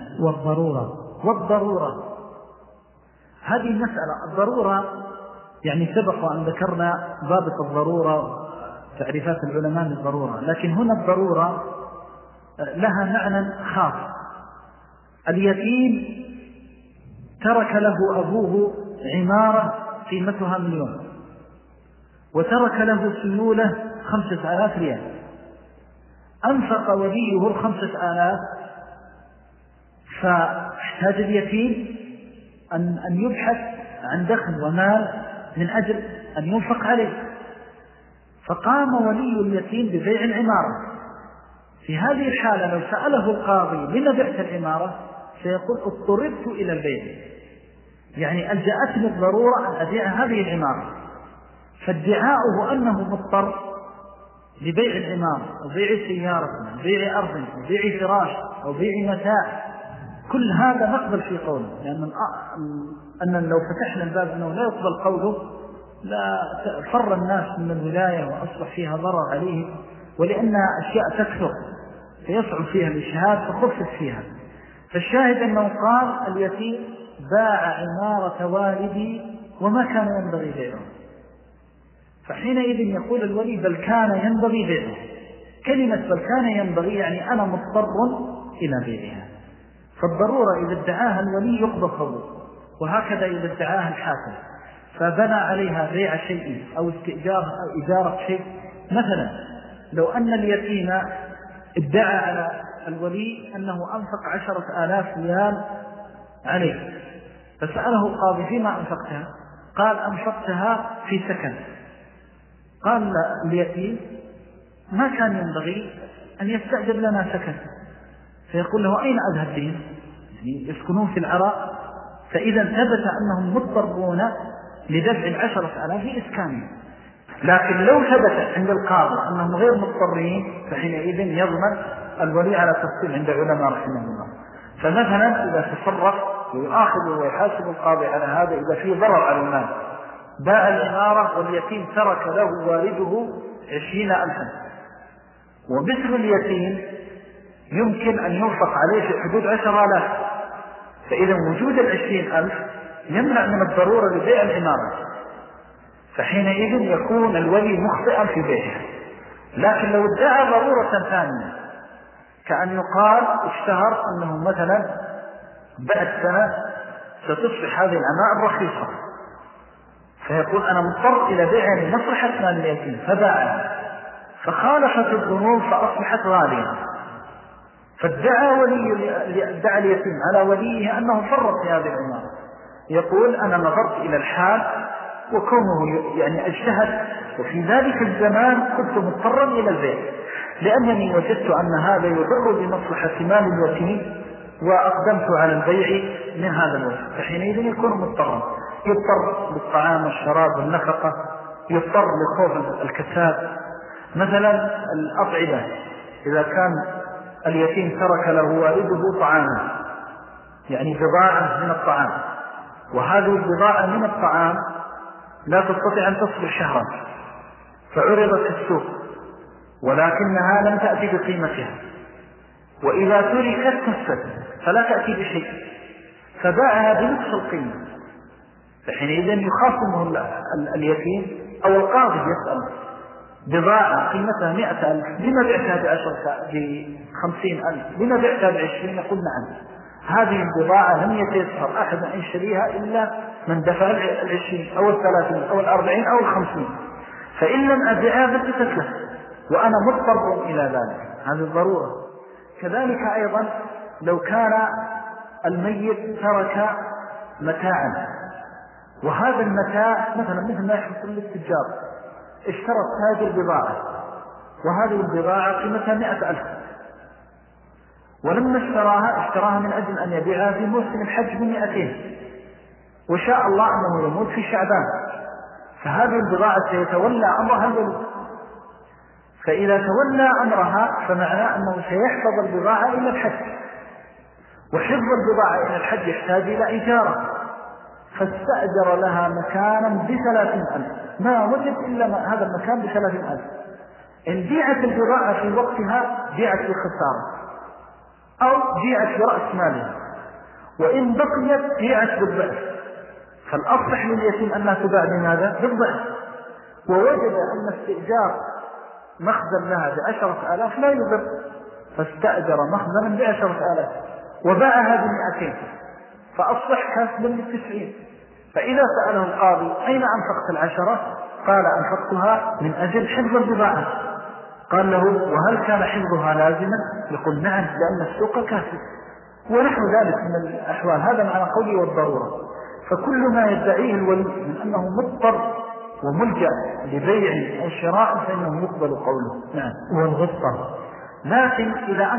والضرورة هذه مسألة. الضرورة يعني سبق وأن ذكرنا ضابط الضرورة تعريفات العلماء للضرورة، لكن هنا الضرورة لها معنى خاص. اليتيم ترك له أبوه عمارة قيمتها 1,000,000 وترك له سيولة 5,000 ريال، أنفق وليه 5,000، فاحتاج اليتيم أن يبحث عن دخل ومال من أجل أن ينفق عليه، فقام ولي اليتيم ببيع العمارة. في هذه الحالة لو سأله القاضي لما بعت العمارة سيقول اضطررت إلى البيع، يعني ألجأتني الضرورة أن أبيع هذه العمارة. فادعاؤه أنه مضطر لبيع العمارة أو بيع سيارة أو بيع أرض أو بيع فراش أو بيع متاع، كل هذا نقبل في قوله، لأن لو فتحنا الباب أنه لا يقبل قوله لا فر الناس من الولاية وأصبح فيها ضرر عليهم، ولأنها أشياء تكثر فيصعب فيها الإشهاد فخفف فيها. فالشاهد أنه قال اليتيم باع عمارة والدي وما كان ينبغي بيعه، فحينئذ يقول الولي بل كان ينبغي بيعه. كلمة بل كان ينبغي يعني أنا مضطر إلى بيعها. فالضرورة إذا ادعاها الولي يقبل قوله، وهكذا إذا ادعاها الحاكم فبنى عليها بيع شيء أو استئجار أو إجارة شيء. مثلا لو أن اليتيم ادعى على الولي أنه أنفق 10,000 ريال عليه، فسأله القاضي فيما أنفقتها؟ قال أنفقتها في سكن. قال اليتيم ما كان ينبغي أن يستأجر لنا سكن، فيقول له أين أذهب بهم؟ يعني يسكنون في العراء، فإذا ثبت أنهم مضطرون لدفع 10,000 في إسكانهم. لكن لو ثبت عند القاضي أنهم غير مضطرين فحينئذ يضمن الولي على تفصيل عند علماء رحمه الله. فمثلا إذا تصرف ويؤاخذ ويحاسب القاضي على هذا إذا فيه ضرر على المال، باع العمارة واليتيم ترك له والده 20,000، ومثل اليتيم يمكن أن ينفق عليه في حدود 10,000. فإذا وجود 20,000 يمنع من الضرورة لبيع العمارة، فحينئذ يكون الولي مخطئا في بيعها. لكن لو ادعى ضرورة ثانية، كأن يقال اشتهر أنه مثلا بعد سنة ستصبح هذه العمائر رخيصة، فيقول أنا مضطر إلى بيعها لمصلحة مال اليتيم فباعها، فخالفت الظنون فأصبحت غالية، فادعى اليتيم على وليه أنه فرط في هذه العمارة. يقول أنا نظرت إلى الحال وكونه يعني اجتهد، وفي ذلك الزمان كنت مضطرا إلى البيع لأنني وجدت أن هذا يضر بمصلحة مال اليتيم وأقدمت على البيع من هذا الوجه، فحينئذ يكون مضطرا، يضطر للطعام والشراب والنفقة، يضطر لخوف الكساد. مثلا الأطعمة، إذا كان اليتيم ترك له والده طعاما، يعني بضاعة من الطعام، وهذه البضاعة من الطعام لا تستطيع أن تصبر شهرا، فعرضت في السوق ولكنها لم تأتي بقيمتها، وإذا تركت تفسد فلا تأتي بشيء، فباعها بنصف القيمة، فحينئذ يخاصمه اليتيم أو القاضي يسأل بضاعة قيمتها 100,000 لما بعتها ب50,000 لما بعتها ب20؟ يقول نعم، هذه البضاعة لم يتيسر أحد أن يشتريها إلا من دفع 20 أو 30 أو 40 أو 50، فإن لم أبيعها فتتلف وأنا مضطر إلى ذلك، هذه الضرورة. كذلك أيضا لو كان الميت ترك متاعا، وهذا المتاع مثل ما يحصل للتجار، اشترى تاجر بضاعة وهذه البضاعة قيمتها 100,000، ولما اشتراها من أجل أن يبيعها في موسم الحج ب200، وشاء الله أنه يموت في شعبان، فهذه البضاعة سيتولى أمرها الولي، فإذا تولى أمرها فمعناه أنه سيحفظ البضاعة إلى الحج، وحفظ البضاعة إلى الحج يحتاج إلى إجارة، فاستأجر لها مكانا ب30,000، ما وجد إلا هذا المكان ب30,000. إن بيعت البضاعة في وقتها بيعت بخسارة أو بيعت برأس مالها، وإن بقيت بيعت بالضعف، فالأصلح لليتيم أنها تباع بماذا؟ بالضعف. ووجد أن استئجار مخزن لها ب10,000 لا يضر، فاستأجر مخزنا ب10,000 وباعها ب200، فأصبح كاسبا ب90. فإذا سأله القاضي أين أنفقت 10؟ قال أنفقتها من أجل حفظ البضاعة. قال له وهل كان حفظها لازما؟ يقول نعم، لأن السوق كاسب، ونحو ذلك من الأحوال. هذا معنى قولي والضرورة. فكل ما يدعيه الولي من أنه مضطر وملجأ لبيع أو شراء فإنه يقبل قوله. نعم. والغصة، لكن إذا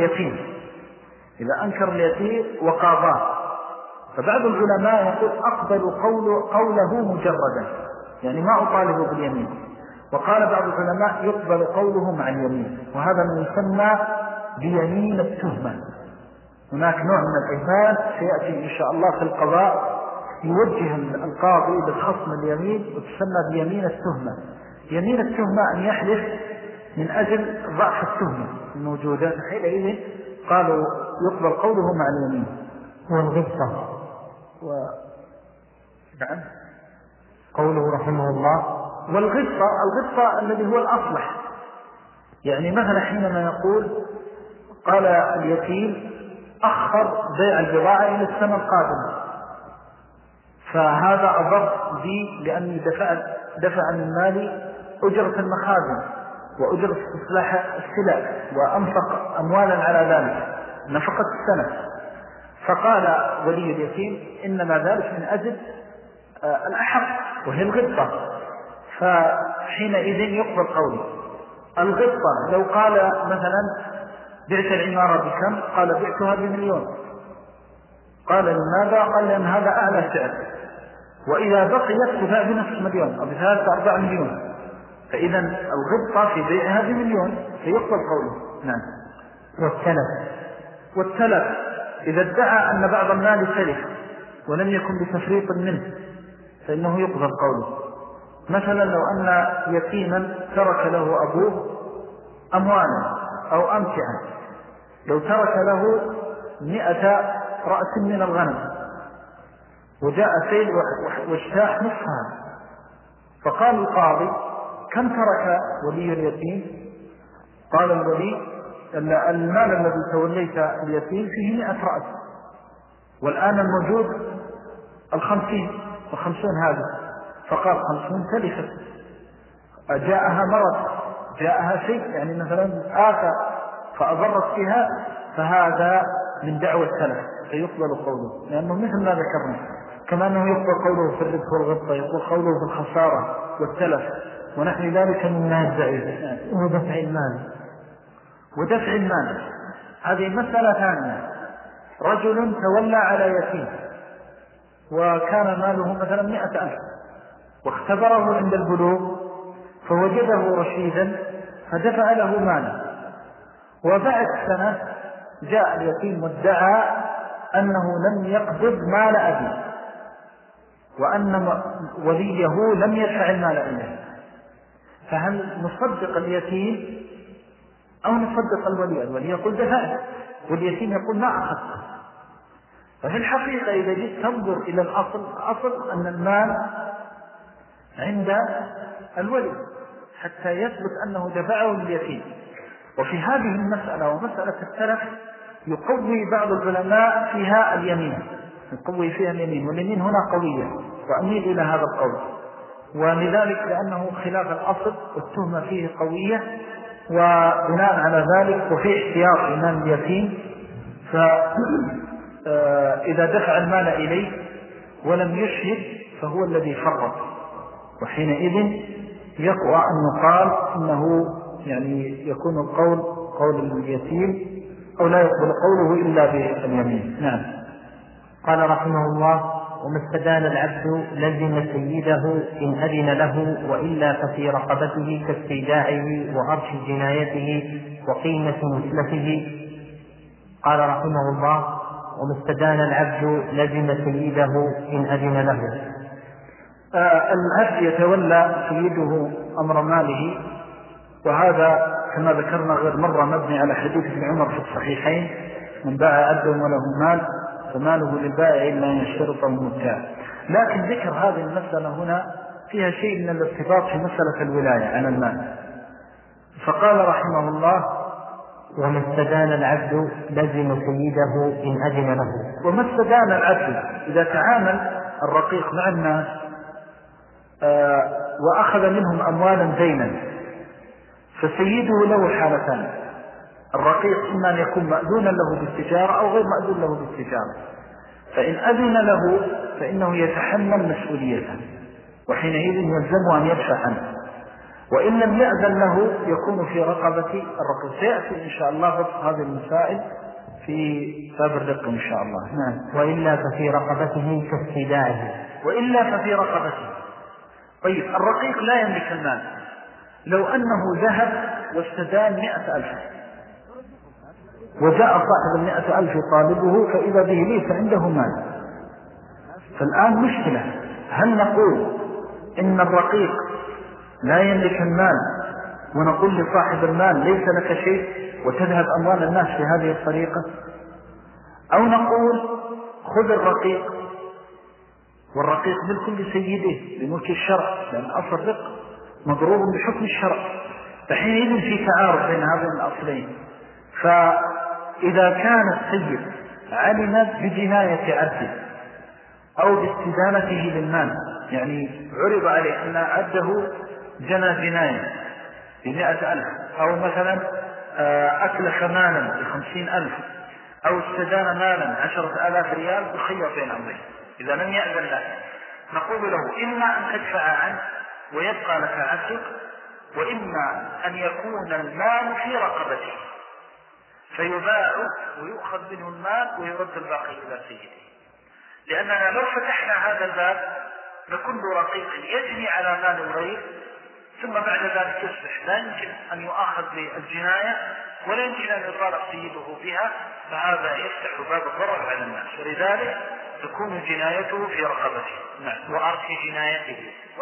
أنكر اليتيم وقاضاه، فبعض العلماء يقول أقبل قوله مجردا، يعني ما أطالب باليمين. وقال بعض العلماء يقبل قوله مع اليمين، وهذا ما يسمى بيمين التهمة. هناك نوع من العباد سيأتي إن شاء الله في القضاء يوجه القاضي بالخصم اليمين، وتسمى بيمين التهمة. يمين التهمة أن يحلف من أجل ضعف التهمة الموجودة، حينئذ قالوا يقبل قوله مع اليمين. والغصة، نعم، قوله رحمه الله والغصة الذي هو الأصلح، يعني مثلا حينما يقول قال اليتيم أخر بيع البضاعة إلى السنة القادمة، فهذا أضر بي لأني دفع من مالي أجرة المخازن وأجرة إصلاح السلع، وأنفق أموالا على ذلك نفقة السنة. فقال ولي اليتيم إنما ذلك من أجل الأحق وهي الغبطة، فحينئذ يقبل قوله. الغبطة لو قال مثلا بعت العمارة بكم؟ قال بعتها ب1,000,000. قال لماذا؟ قال لأن هذا أعلى سعر، وإذا بقيت تباع ب500,000 أو ب3-4 مليون، فإذا الغبطة في بيعها ب1,000,000 فيقبل قوله. نعم. والتلف إذا ادعى أن بعض المال تلف ولم يكن بتفريط منه فإنه يقبل قوله. مثلا لو أن يتيما ترك له أبوه أموالا أو أمتعا، لو ترك له 100 رأس من الغنم وجاء سيل واجتاح نصفها، فقال القاضي: كم ترك ولي اليتيم؟ قال الولي: المال الذي توليت اليتيم فيه 100 رأس، والآن الموجود 50 هذا. فقال: 50 تلفت، جاءها مرض، جاءها شيء، يعني مثلا آفة فأضرت بها، فهذا من دعوة التلف فيقبل قوله، لأنه مثل ما ذكرنا، كما أنه يقبل قوله في الربح والغبطة، يقول قوله في الخسارة والتلف ونحن ذلك مما يدعيه. ودفع المال هذه مسألة ثانية. رجل تولى على يتيم وكان ماله مثلا 100,000 واختبره عند البلوغ فوجده رشيدا فدفع له ماله، وبعد سنة جاء اليتيم وادعى أنه لم يقبض مال أبيه وأن وليه لم يدفع المال إليه، فهل نصدق اليتيم أو نصدق الولي؟ الولي يقول دفعت، واليتيم يقول ما أخذت. ففي الحقيقة إذا جئت تنظر إلى الأصل أن المال عند الولي حتى يثبت أنه دفعه لليتيم. وفي هذه المسألة ومسألة التلف يقوي بعض العلماء فيها اليمين، يقوي فيها اليمين، واليمين هنا قوية، وأميل إلى هذا القول، ولذلك لأنه خلاف الأصل والتهمة فيه قوية، وبناء على ذلك وفي احتياط إمام اليتيم، فإذا دفع المال إليه ولم يشهد فهو الذي فرط، وحينئذ يقوى أن يقال إنه يعني يكون القول قول اليتيم أو لا يقبل قوله إلا باليمين. نعم. قال رحمه الله: وما استدان العبد لزم سيده إن أذن له، وإلا ففي رقبته كاستيداعه وأرش جنايته وقيمة مثلته. قال رحمه الله: وما استدان العبد لزم سيده إن أذن له. العبد يتولى سيده أمر ماله، وهذا كما ذكرنا غير مرة مبني على حديث ابن عمر في الصحيحين: من باع عبد وله مال فماله للبائع إلا أن يشترطه المبتاع. لكن ذكر هذه المسألة هنا فيها شيء من الارتباط في مسألة الولاية على المال. فقال رحمه الله: وما استدان العبد لزم سيده إن أذن له. وما استدان العبد إذا تعامل الرقيق مع الناس وأخذ منهم أموالا دينا، فسيده له حالتان: الرقيق إما أن يكون مأذونا له بالتجارة أو غير مأذون له بالتجارة، فإن أذن له فإنه يتحمل مسؤوليته، وحينئذ يلزمه أن يدفع عنه، وإن لم يأذن له يكون في رقبة الرقيق. سيأتي إن شاء الله وصف هذه المسائل في باب الرق إن شاء الله. نعم. وإلا ففي رقبته كاستيداعه. وإلا ففي رقبته. طيب، الرقيق لا يملك المال. لو أنه ذهب واستدان 100,000 وجاء صاحب 100,000 طالبه فإذا به ليس عنده مال، فالآن مشكلة: هل نقول إن الرقيق لا يملك المال ونقول لصاحب المال ليس لك شيء وتذهب أموال الناس في هذه الطريقة، أو نقول خذ الرقيق والرقيق ملك لسيده بملك الشرع، لأن أصل الرق مضروب بحكم الشرع، فحينئذ في تعارض بين هذين الأصلين. فإذا كان السيد علم بجناية عبده أو باستدانته للمال، يعني عرض عليه أن عبده جنى جناية ب100,000، أو مثلا أتلف مالا ب50,000، أو استدان مالا 10,000 ريال، بخير بين أمرين. إذا لم يأذن له نقول له: إما أن تدفع عنه ويبقى لك عبدك، وإما أن يكون المال في رقبته فيباع ويؤخذ منه المال ويرد الباقي إلى سيده. لأننا لو فتحنا هذا الباب لكل رقيق يجني على مال الغير، ثم بعد ذلك يصبح لا يمكن أن يؤخذ بالجناية ولا يمكن أن يطالب سيده بها، فهذا يفتح باب الضرر على الناس، ولذلك تكون جنايته في رقبته. نعم. وأرش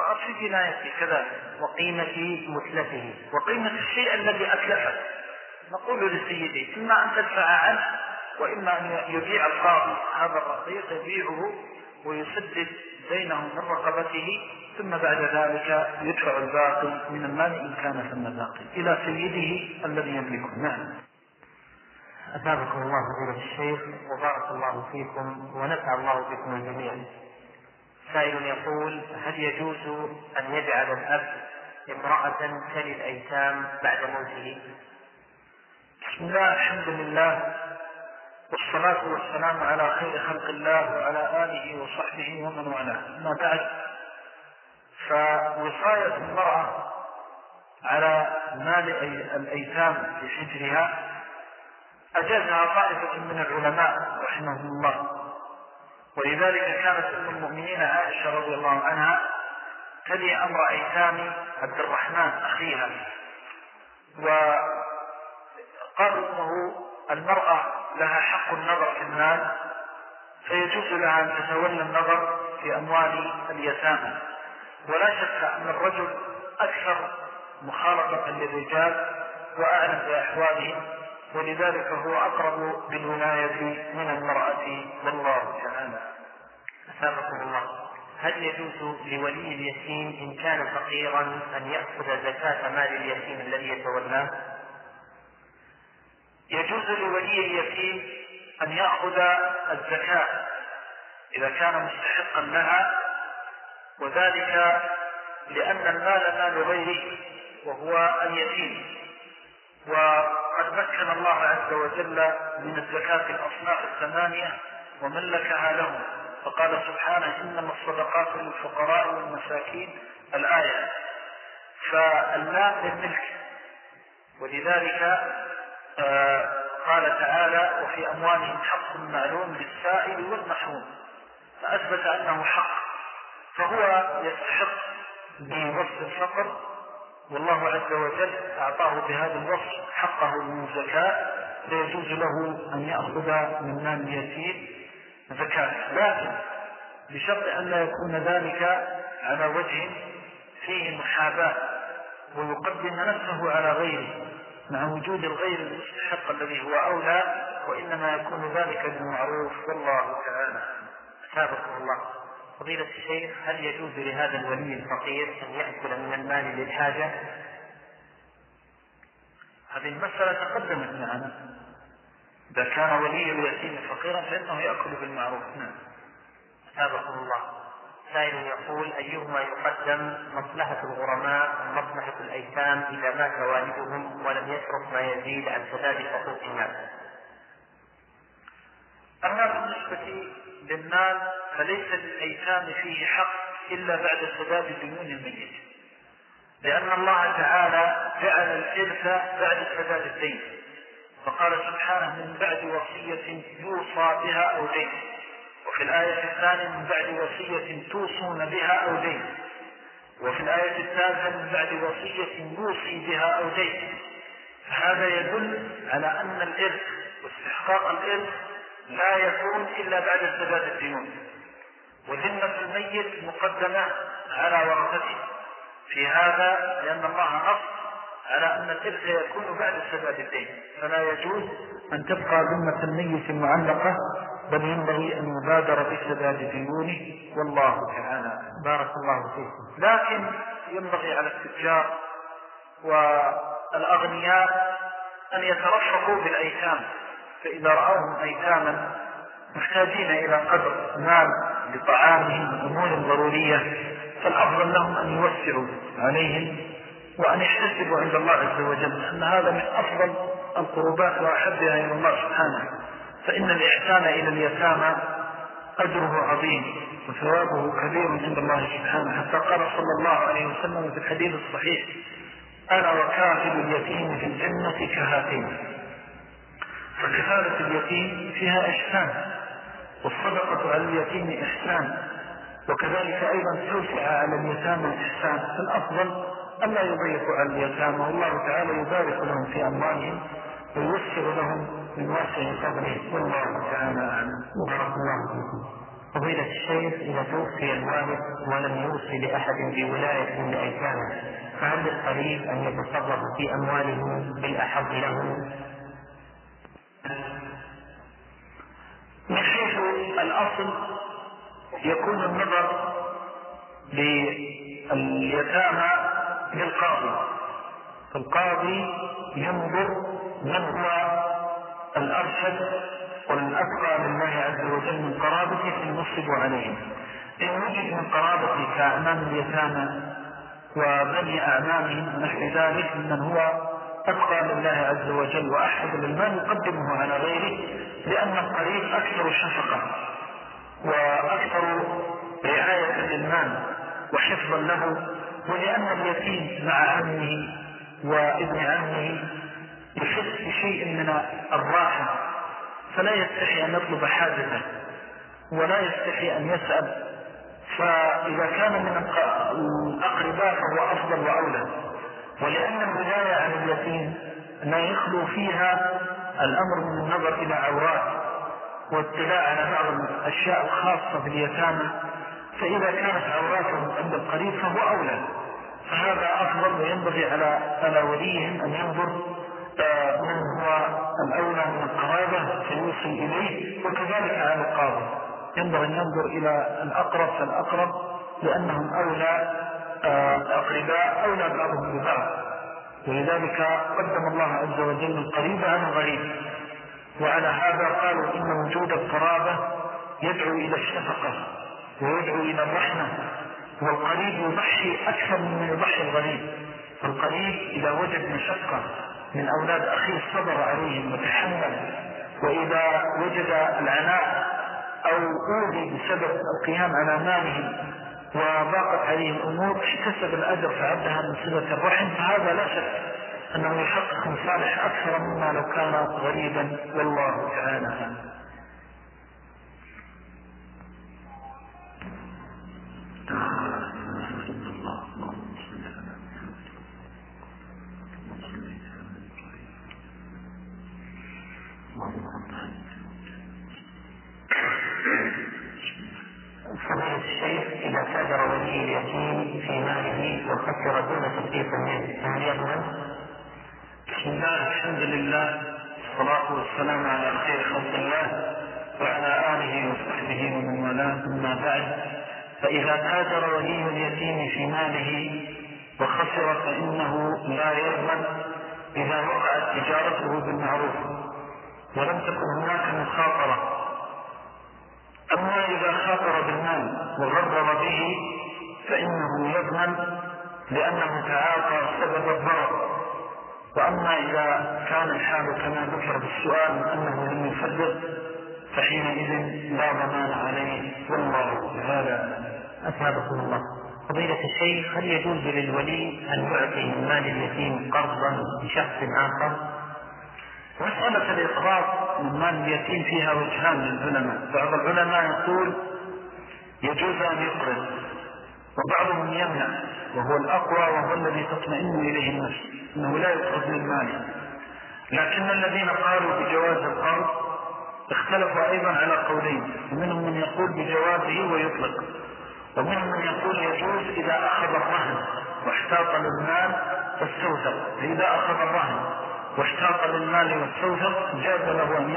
جنايته كذلك، وقيمة مثلته، وقيمة الشيء الذي أتلفه. نقول لسيده إما أن تدفع عنه وإما أن يبيع القاضي هذا الرقيق، يبيعه ويسدد دينه من رقبته، ثم بعد ذلك يدفع الباقي من المال إن كان ثم باقي إلى سيده الذي يملكه. نعم. أثابكم الله فضيلة الشيخ وبارك الله فيكم ونفع الله بكم الجميع. سائل يقول: هل يجوز أن يجعل الأب امرأة تلي الأيتام بعد موته؟ بسم الله، الحمد لله، والصلاة والسلام على خير خلق الله وعلى آله وصحبه ومن والاه. أما بعد، فوصاية المرأة على مال الأيتام في حجرها أجازها طائفة من العلماء رحمهم الله، ولذلك كانت أم المؤمنين عائشة رضي الله عنها تلي أمر أيتام عبد الرحمن أخيها، وقالوا أنه المرأة لها حق النظر في المال، فيجوز لها أن تتولى النظر في أموال اليتامى، ولا شك أن الرجل أكثر مخالطة للرجال وأعلم بأحوالهم، ولذلك هو أقرب بالولاية من المرأة والله تعالى. أثابكم الله. هل يجوز لولي اليتيم إن كان فقيرا أن يأخذ زكاة مال اليتيم الذي يتولاه؟ يجوز لولي اليتيم أن يأخذ الزكاة إذا كان مستحقا لها، وذلك لأن المال مال غيره وهو اليتيم، وقد مكن الله عز وجل من الزكاة الأصناف الثمانية وملكها له، فقال سبحانه: إنما الصدقات للفقراء والمساكين، الآية. فالمال للملك، ولذلك قال تعالى: وفي أموالهم حق معلوم للسائل والمحروم، فأثبت أنه حق، فهو يستحق بوصف الفقر، والله عز وجل أعطاه بهذا الوصف حقه من الزكاة، فيجوز له أن يأخذ من مال اليتيم زكاة، لكن بشرط أن لا يكون ذلك على وجه فيه محاباة ويقدم نفسه على غيره مع وجود الغير المستحق الذي هو أولى، وإنما يكون ذلك بالمعروف، والله تعالى. أثابكم الله. فضيلة الشيخ، هل يجوز لهذا الولي الفقير أن يأكل من المال للحاجة؟ هذه المسألة تقدمت معنا، إذا كان ولي اليتيم فقيرا فإنه يأكل بالمعروف. نعم. أثابكم الله. سائل يقول: أيهما يقدم، مصلحة الغرماء أم مصلحة الأيتام إذا مات والدهم ولم يترك ما يزيد عن سداد حقوق الناس؟ أما بالنسبة للمال فليس للأيتام فيه حق إلا بعد سداد ديون الميت، لأن الله تعالى جعل الإرث بعد سداد الدين، فقال سبحانه: من بعد وصية يوصى بها أو دين، وفي الآية الثانية: من بعد وصية توصون بها أو دين، وفي الآية الثالثة: من بعد وصية يوصي بها أو دين. فهذا يدل على أن الإرث واستحقاق الإرث لا يكون إلا بعد سداد الديون، وذمة الميت مقدمة على ورثته في هذا، لأن الله نص على أن الإرث يكون بعد سداد الدين، فلا يجوز أن تبقى ذمة الميت معلقة، بل ينبغي أن يبادر بسداد ديونه، والله تعالى. بارك الله فيكم. لكن ينبغي على التجار والأغنياء أن يترفقوا بالأيتام، فإذا رأوهم أيتاما محتاجين إلى قدر مال لطعامهم وأمور ضرورية، فالأفضل لهم أن يوسعوا عليهم وأن يحتسبوا عند الله عز وجل أن هذا من أفضل القربات وأحبها إلى الله سبحانه، فإن الإحسان إلى اليتامى أجره عظيم وثوابه كبير عند الله سبحانه، حتى قال صلى الله عليه وسلم في الحديث الصحيح: أنا وكافل اليتيم في الجنة كهاتين. فكفالة اليتيم فيها إحسان، والصدقة على اليتيم إحسان، وكذلك أيضا توسع على اليتامى إحسان، فالأفضل ألا يضيقوا على اليتامى، والله تعالى يبارك لهم في أموالهم ويوسر لهم من واسع فضله، والله تعالى أعلم. بارك الله فيكم. فضيلة الشيخ، إذا توفي الوالد ولم يوصي لأحد بولاية من أيتامه فهل للقريب أن يتصرف في أموالهم بالأحظ له؟ من حيث الأصل يكون النظر لليتامى للقاضي، فالقاضي ينظر من هو الأرشد والأتقى لله عز وجل من قرابته فينصب عليهم. إن وجد من قرابته كأعمام اليتامى وبني أعمامهم ونحو ذلك من هو أتقى لله عز وجل وأحفظ للمال يقدمه على غيره، لأن القريب أكثر شفقة وأكثر رعاية للمال وحفظا له، ولأن اليتيم مع عمه وابن عمه يحس بشيء من الراحة، فلا يستحي أن يطلب حاجته ولا يستحي أن يسأل، فإذا كان من الأقرباء فهو أفضل وأولى. ولأن الولاية عن اليتيم لا يخلو فيها الأمر من النظر إلى عورات واطلاع على بعض الأشياء الخاصة باليتامى، فإذا كانت عوراتهم عند القريب فهو أولى، فهذا أفضل. وينبغي على وليهم أن ينظر من هو الأولى من القرابة فيوصل إليه، وكذلك على القاضي ينبغي أن ينظر إلى الأقرب فالأقرب، لأنهم أولى أقرباء أولى بعضهم ببعض، ولذلك قدم الله عز وجل القريب عن الغريب. وعلى هذا قالوا إن وجود القرابة يدعو إلى الشفقة ويدعو إلى الرحمة، والقريب يضحي أكثر مما يضحي الغريب. فالقريب إذا وجد مشقة من أولاد أخيه صبر عليهم وتحمل، وإذا وجد العناء أو أوذي بسبب القيام على مالهم وضاقت عليهم الأمور احتسب الأجر فعدها من صلة الرحم، فهذا لا شك أنه يحقق مصالح أكثر مما لو كان غريبا، والله تعالى. فضيلة الشيخ، إذا تاجر ولي اليتيم في ماله وخسر دون تثبيت منه هل يضمن؟ بسم الله، الحمد لله، والصلاة والسلام على خير خلق الله وعلى آله وصحبه ومن والاه، أما بعد. فإذا تاجر ولي اليتيم في ماله وخسر فإنه لا يضمن إذا وقعت تجارته بالمعروف ولم تكن هناك مخاطرة. أما إذا خاطر بالمال وغرر به فإنه يضمن لأنه تعاطى سبب الضرر. وأما إذا كان الحال كما ذكر بالسؤال أنه لم يفرط فحينئذ لا ضمان عليه، والله تعالى. أثابكم الله. فضيلة الشيخ، هل يجوز للولي أن يعطي من مال اليتيم قرضا لشخص آخر؟ مسألة الإقراض من مال اليتيم فيها وجهان للعلماء. بعض العلماء يقول يجوز أن يقرض، وبعضهم يمنع، وهو الأقوى وهو الذي تطمئن إليه النفس، أنه لا يقرض من ماله. لكن الذين قالوا بجواز القرض اختلفوا أيضا على قولين، ومنهم من يقول بجوازه ويطلق، ومنهم من يقول يجوز إذا أخذ الرهن واحتاط للمال واستوثق. فإذا أخذ الرهن واحتاط للمال واستوثق جاز له أن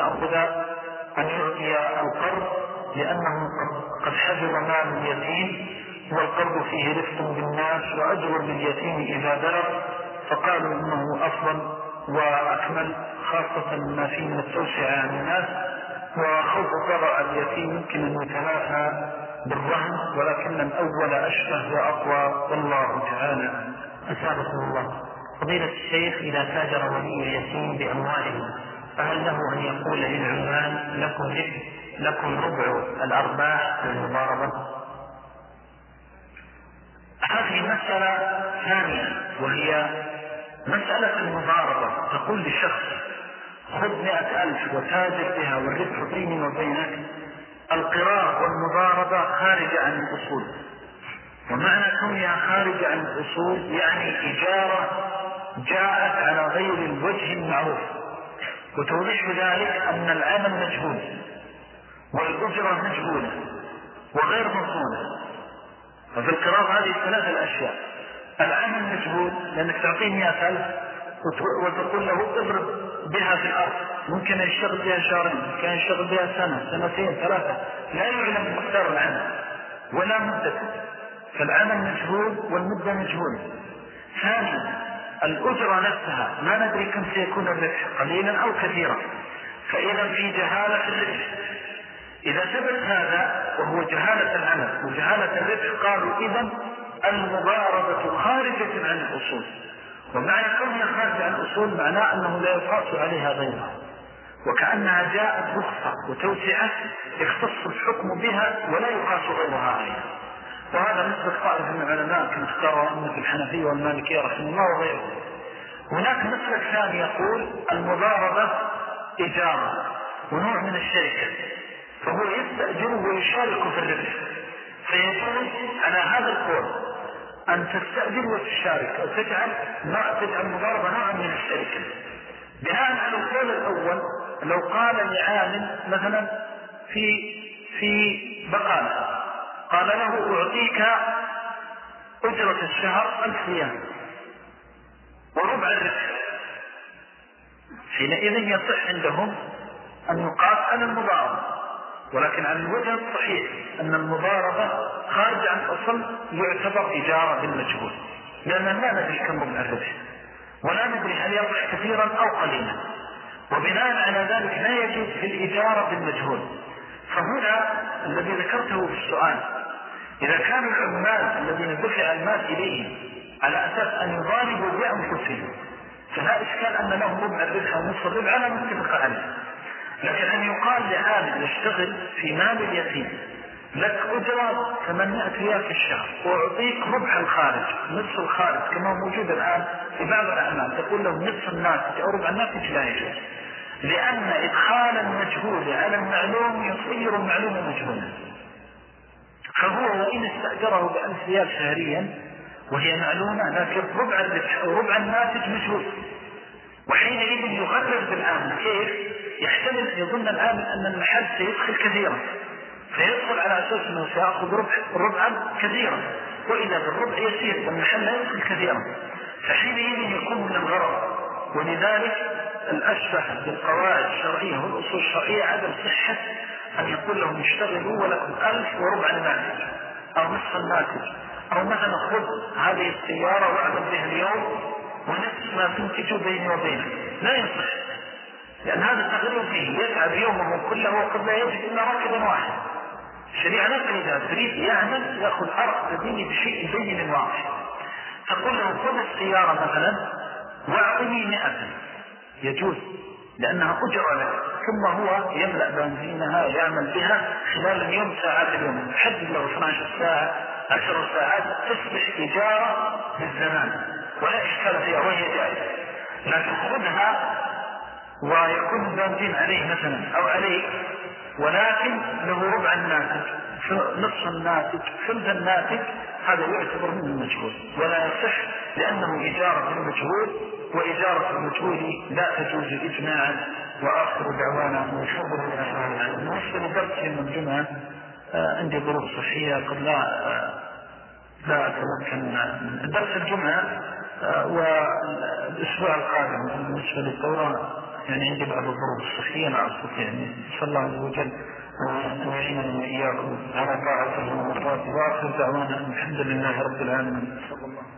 يعطي القرض، لأنه قد حجب مال اليتيم، والقرض فيه رفق بالناس وأجر لليتيم إذا بلغ، فقالوا إنه أفضل وأكمل، خاصة ما فيه من التوسعة عن الناس، وخوف ضرر اليتيم يمكن أن يتلافى بالرهن، ولكن الأول أشبه وأقوى، والله تعالى. أثابكم الله. فضيلة الشيخ، إذا تاجر ولي اليتيم بأمواله فهل له أن يقول للعمال لكم ربع الأرباح في المضاربة؟ هذه مسألة ثانية، وهي مسألة المضاربة. تقول لشخص خذ 100,000 وتاجر بها والربح بيني وبينك. القراض والمضاربة خارجة عن الأصول، ومعنى كونها خارجة عن الأصول يعني إجارة جاءت على غير الوجه المعروف. وتوضيح ذلك أن العمل مجهول والأجرة مجهولة وغير مضمونة. وفي القراض هذه 3 الأشياء: العمل مجهول، لأنك تعطيه 100,000 وتقول له اضرب بها في الأرض، ممكن يشتغل بها شهرين، ممكن يشتغل بها سنة، سنتين، 3، لا يعلم مقدار العمل ولا مدته، فالعمل مجهول والمدة مجهولة. ثانيا الأجرة نفسها ما ندري كم سيكون الربح، قليلا أو كثيرا، فإذا في جهالة في الربح. إذا ثبت هذا وهو جهالة العمل وجهالة الربح، قالوا إذن المضاربة خارجة عن الأصول، ومعنى كونها خارجة عن الأصول معناه أنه لا يقاس عليها غيرها، وكأنها جاءت رخصة وتوسعة يختص الحكم بها ولا يقاس غيرها عليها. وهذا مثل طائفة من العلماء كما اختاروا مثل الحنفية والمالكية رحمه الله وغيره. هناك مسلك ثاني يقول المضاربة إجارة ونوع من الشركة، فهو يستأجره ويشارك في الربح، فيجوز على هذا القول أن تستأجر وتشارك أو تجعل مضاربة نوعا من الشركة. بناء على القول الأول، لو قال لعامل مثلا في بقالة، قال له أعطيك أجرة الشهر 1000 ريال وربع الربح، حينئذ يصح عندهم أن يقاس على المضاربة، ولكن عن الوجه الصحيح أن المضاربة خارج عن الأصل يعتبر إجارة بالمجهول، لأننا لا ندري كم ربع الربح ولا ندري هل يربح كثيرا أو قليلا، وبناء على ذلك لا يجوز في الإجارة بالمجهول. فهنا الذي ذكرته في السؤال، إذا كان العمال الذين دفع المال إليهم على أساس أن يضاربوا بأنفسهم، فلا إشكال أن لهم ربع الربح أو نصف الربح على متفق عليه. لكن أن يقال لعامل يشتغل في مال اليتيم لك أجرة 800 ريال في الشهر وأعطيك ربع الخارج نصف الخارج كما موجود الآن في بعض الأعمال، تقول له نصف الناتج أو ربع الناتج، لا يجوز، لأن إدخال المجهول على المعلوم يصير المعلوم مجهولا. فهو وإن استأجره ب1000 ريال شهريا وهي معلومة، لكن ربع الربح أو ربع الناتج مجهول، وحينئذ يغرر بالعامل. كيف؟ يحتمل يظن العامل أن المحل سيدخل كثيرا، فيدخل على أساس أنه سيأخذ ربعا كثيرا، وإذا بالربع يسير والمحل لا يدخل كثيرا، فحينئذ يكون من الغرر. ولذلك الأشبه بالقواعد الشرعية والأصول الشرعية عدم صحة أن يقول لهم اشتغلوا ولكم 1000 وربع الناتج أو نصف الناتج، أو مثلا خذ هذه السيارة واعمل بها اليوم ونصف ما تنتج بيني وبينك، لا يصح، لأن هذا تغيير فيه يتعب يومه كله وقد لا يجد إلا راكبا واحد. الشريعة لا تريد، تريد يعمل يأخذ أرض تديني بشيء بين واحد، تقول له خذ السيارة مثلا واعطني 100، يجوز لأنها أجر لك، ثم هو يملأ بنزينها يعمل بها خلال اليوم ساعات اليوم، حدد له 12 ساعة 10 ساعات، تصبح إجارة بالزمان ولا إشكال فيها وهي جائزة. لكن خذها ويكون البنزين عليه مثلا أو عليك، ولكن له ربع الناتج نصف الناتج ثلث الناتج، هذا يعتبر من المجهول ولا يصح، لأنه إجارة بالمجهول، وإجارة المجهول لا تجوز إجماعا. وآخر دعوانا والحمد لله. بالنسبة لدرس يوم الجمعة عندي ظروف صحية قد لا أتمكن درس الجمعة، والأسبوع القادم بالنسبة للدورة يعني عندي بعض الظروف الصحية لا أستطيع، يعني صلى الله عز وجل أن يعيننا وإياكم على طاعته ومرضاته. وآخر دعوانا الحمد لله رب العالمين. صلى الله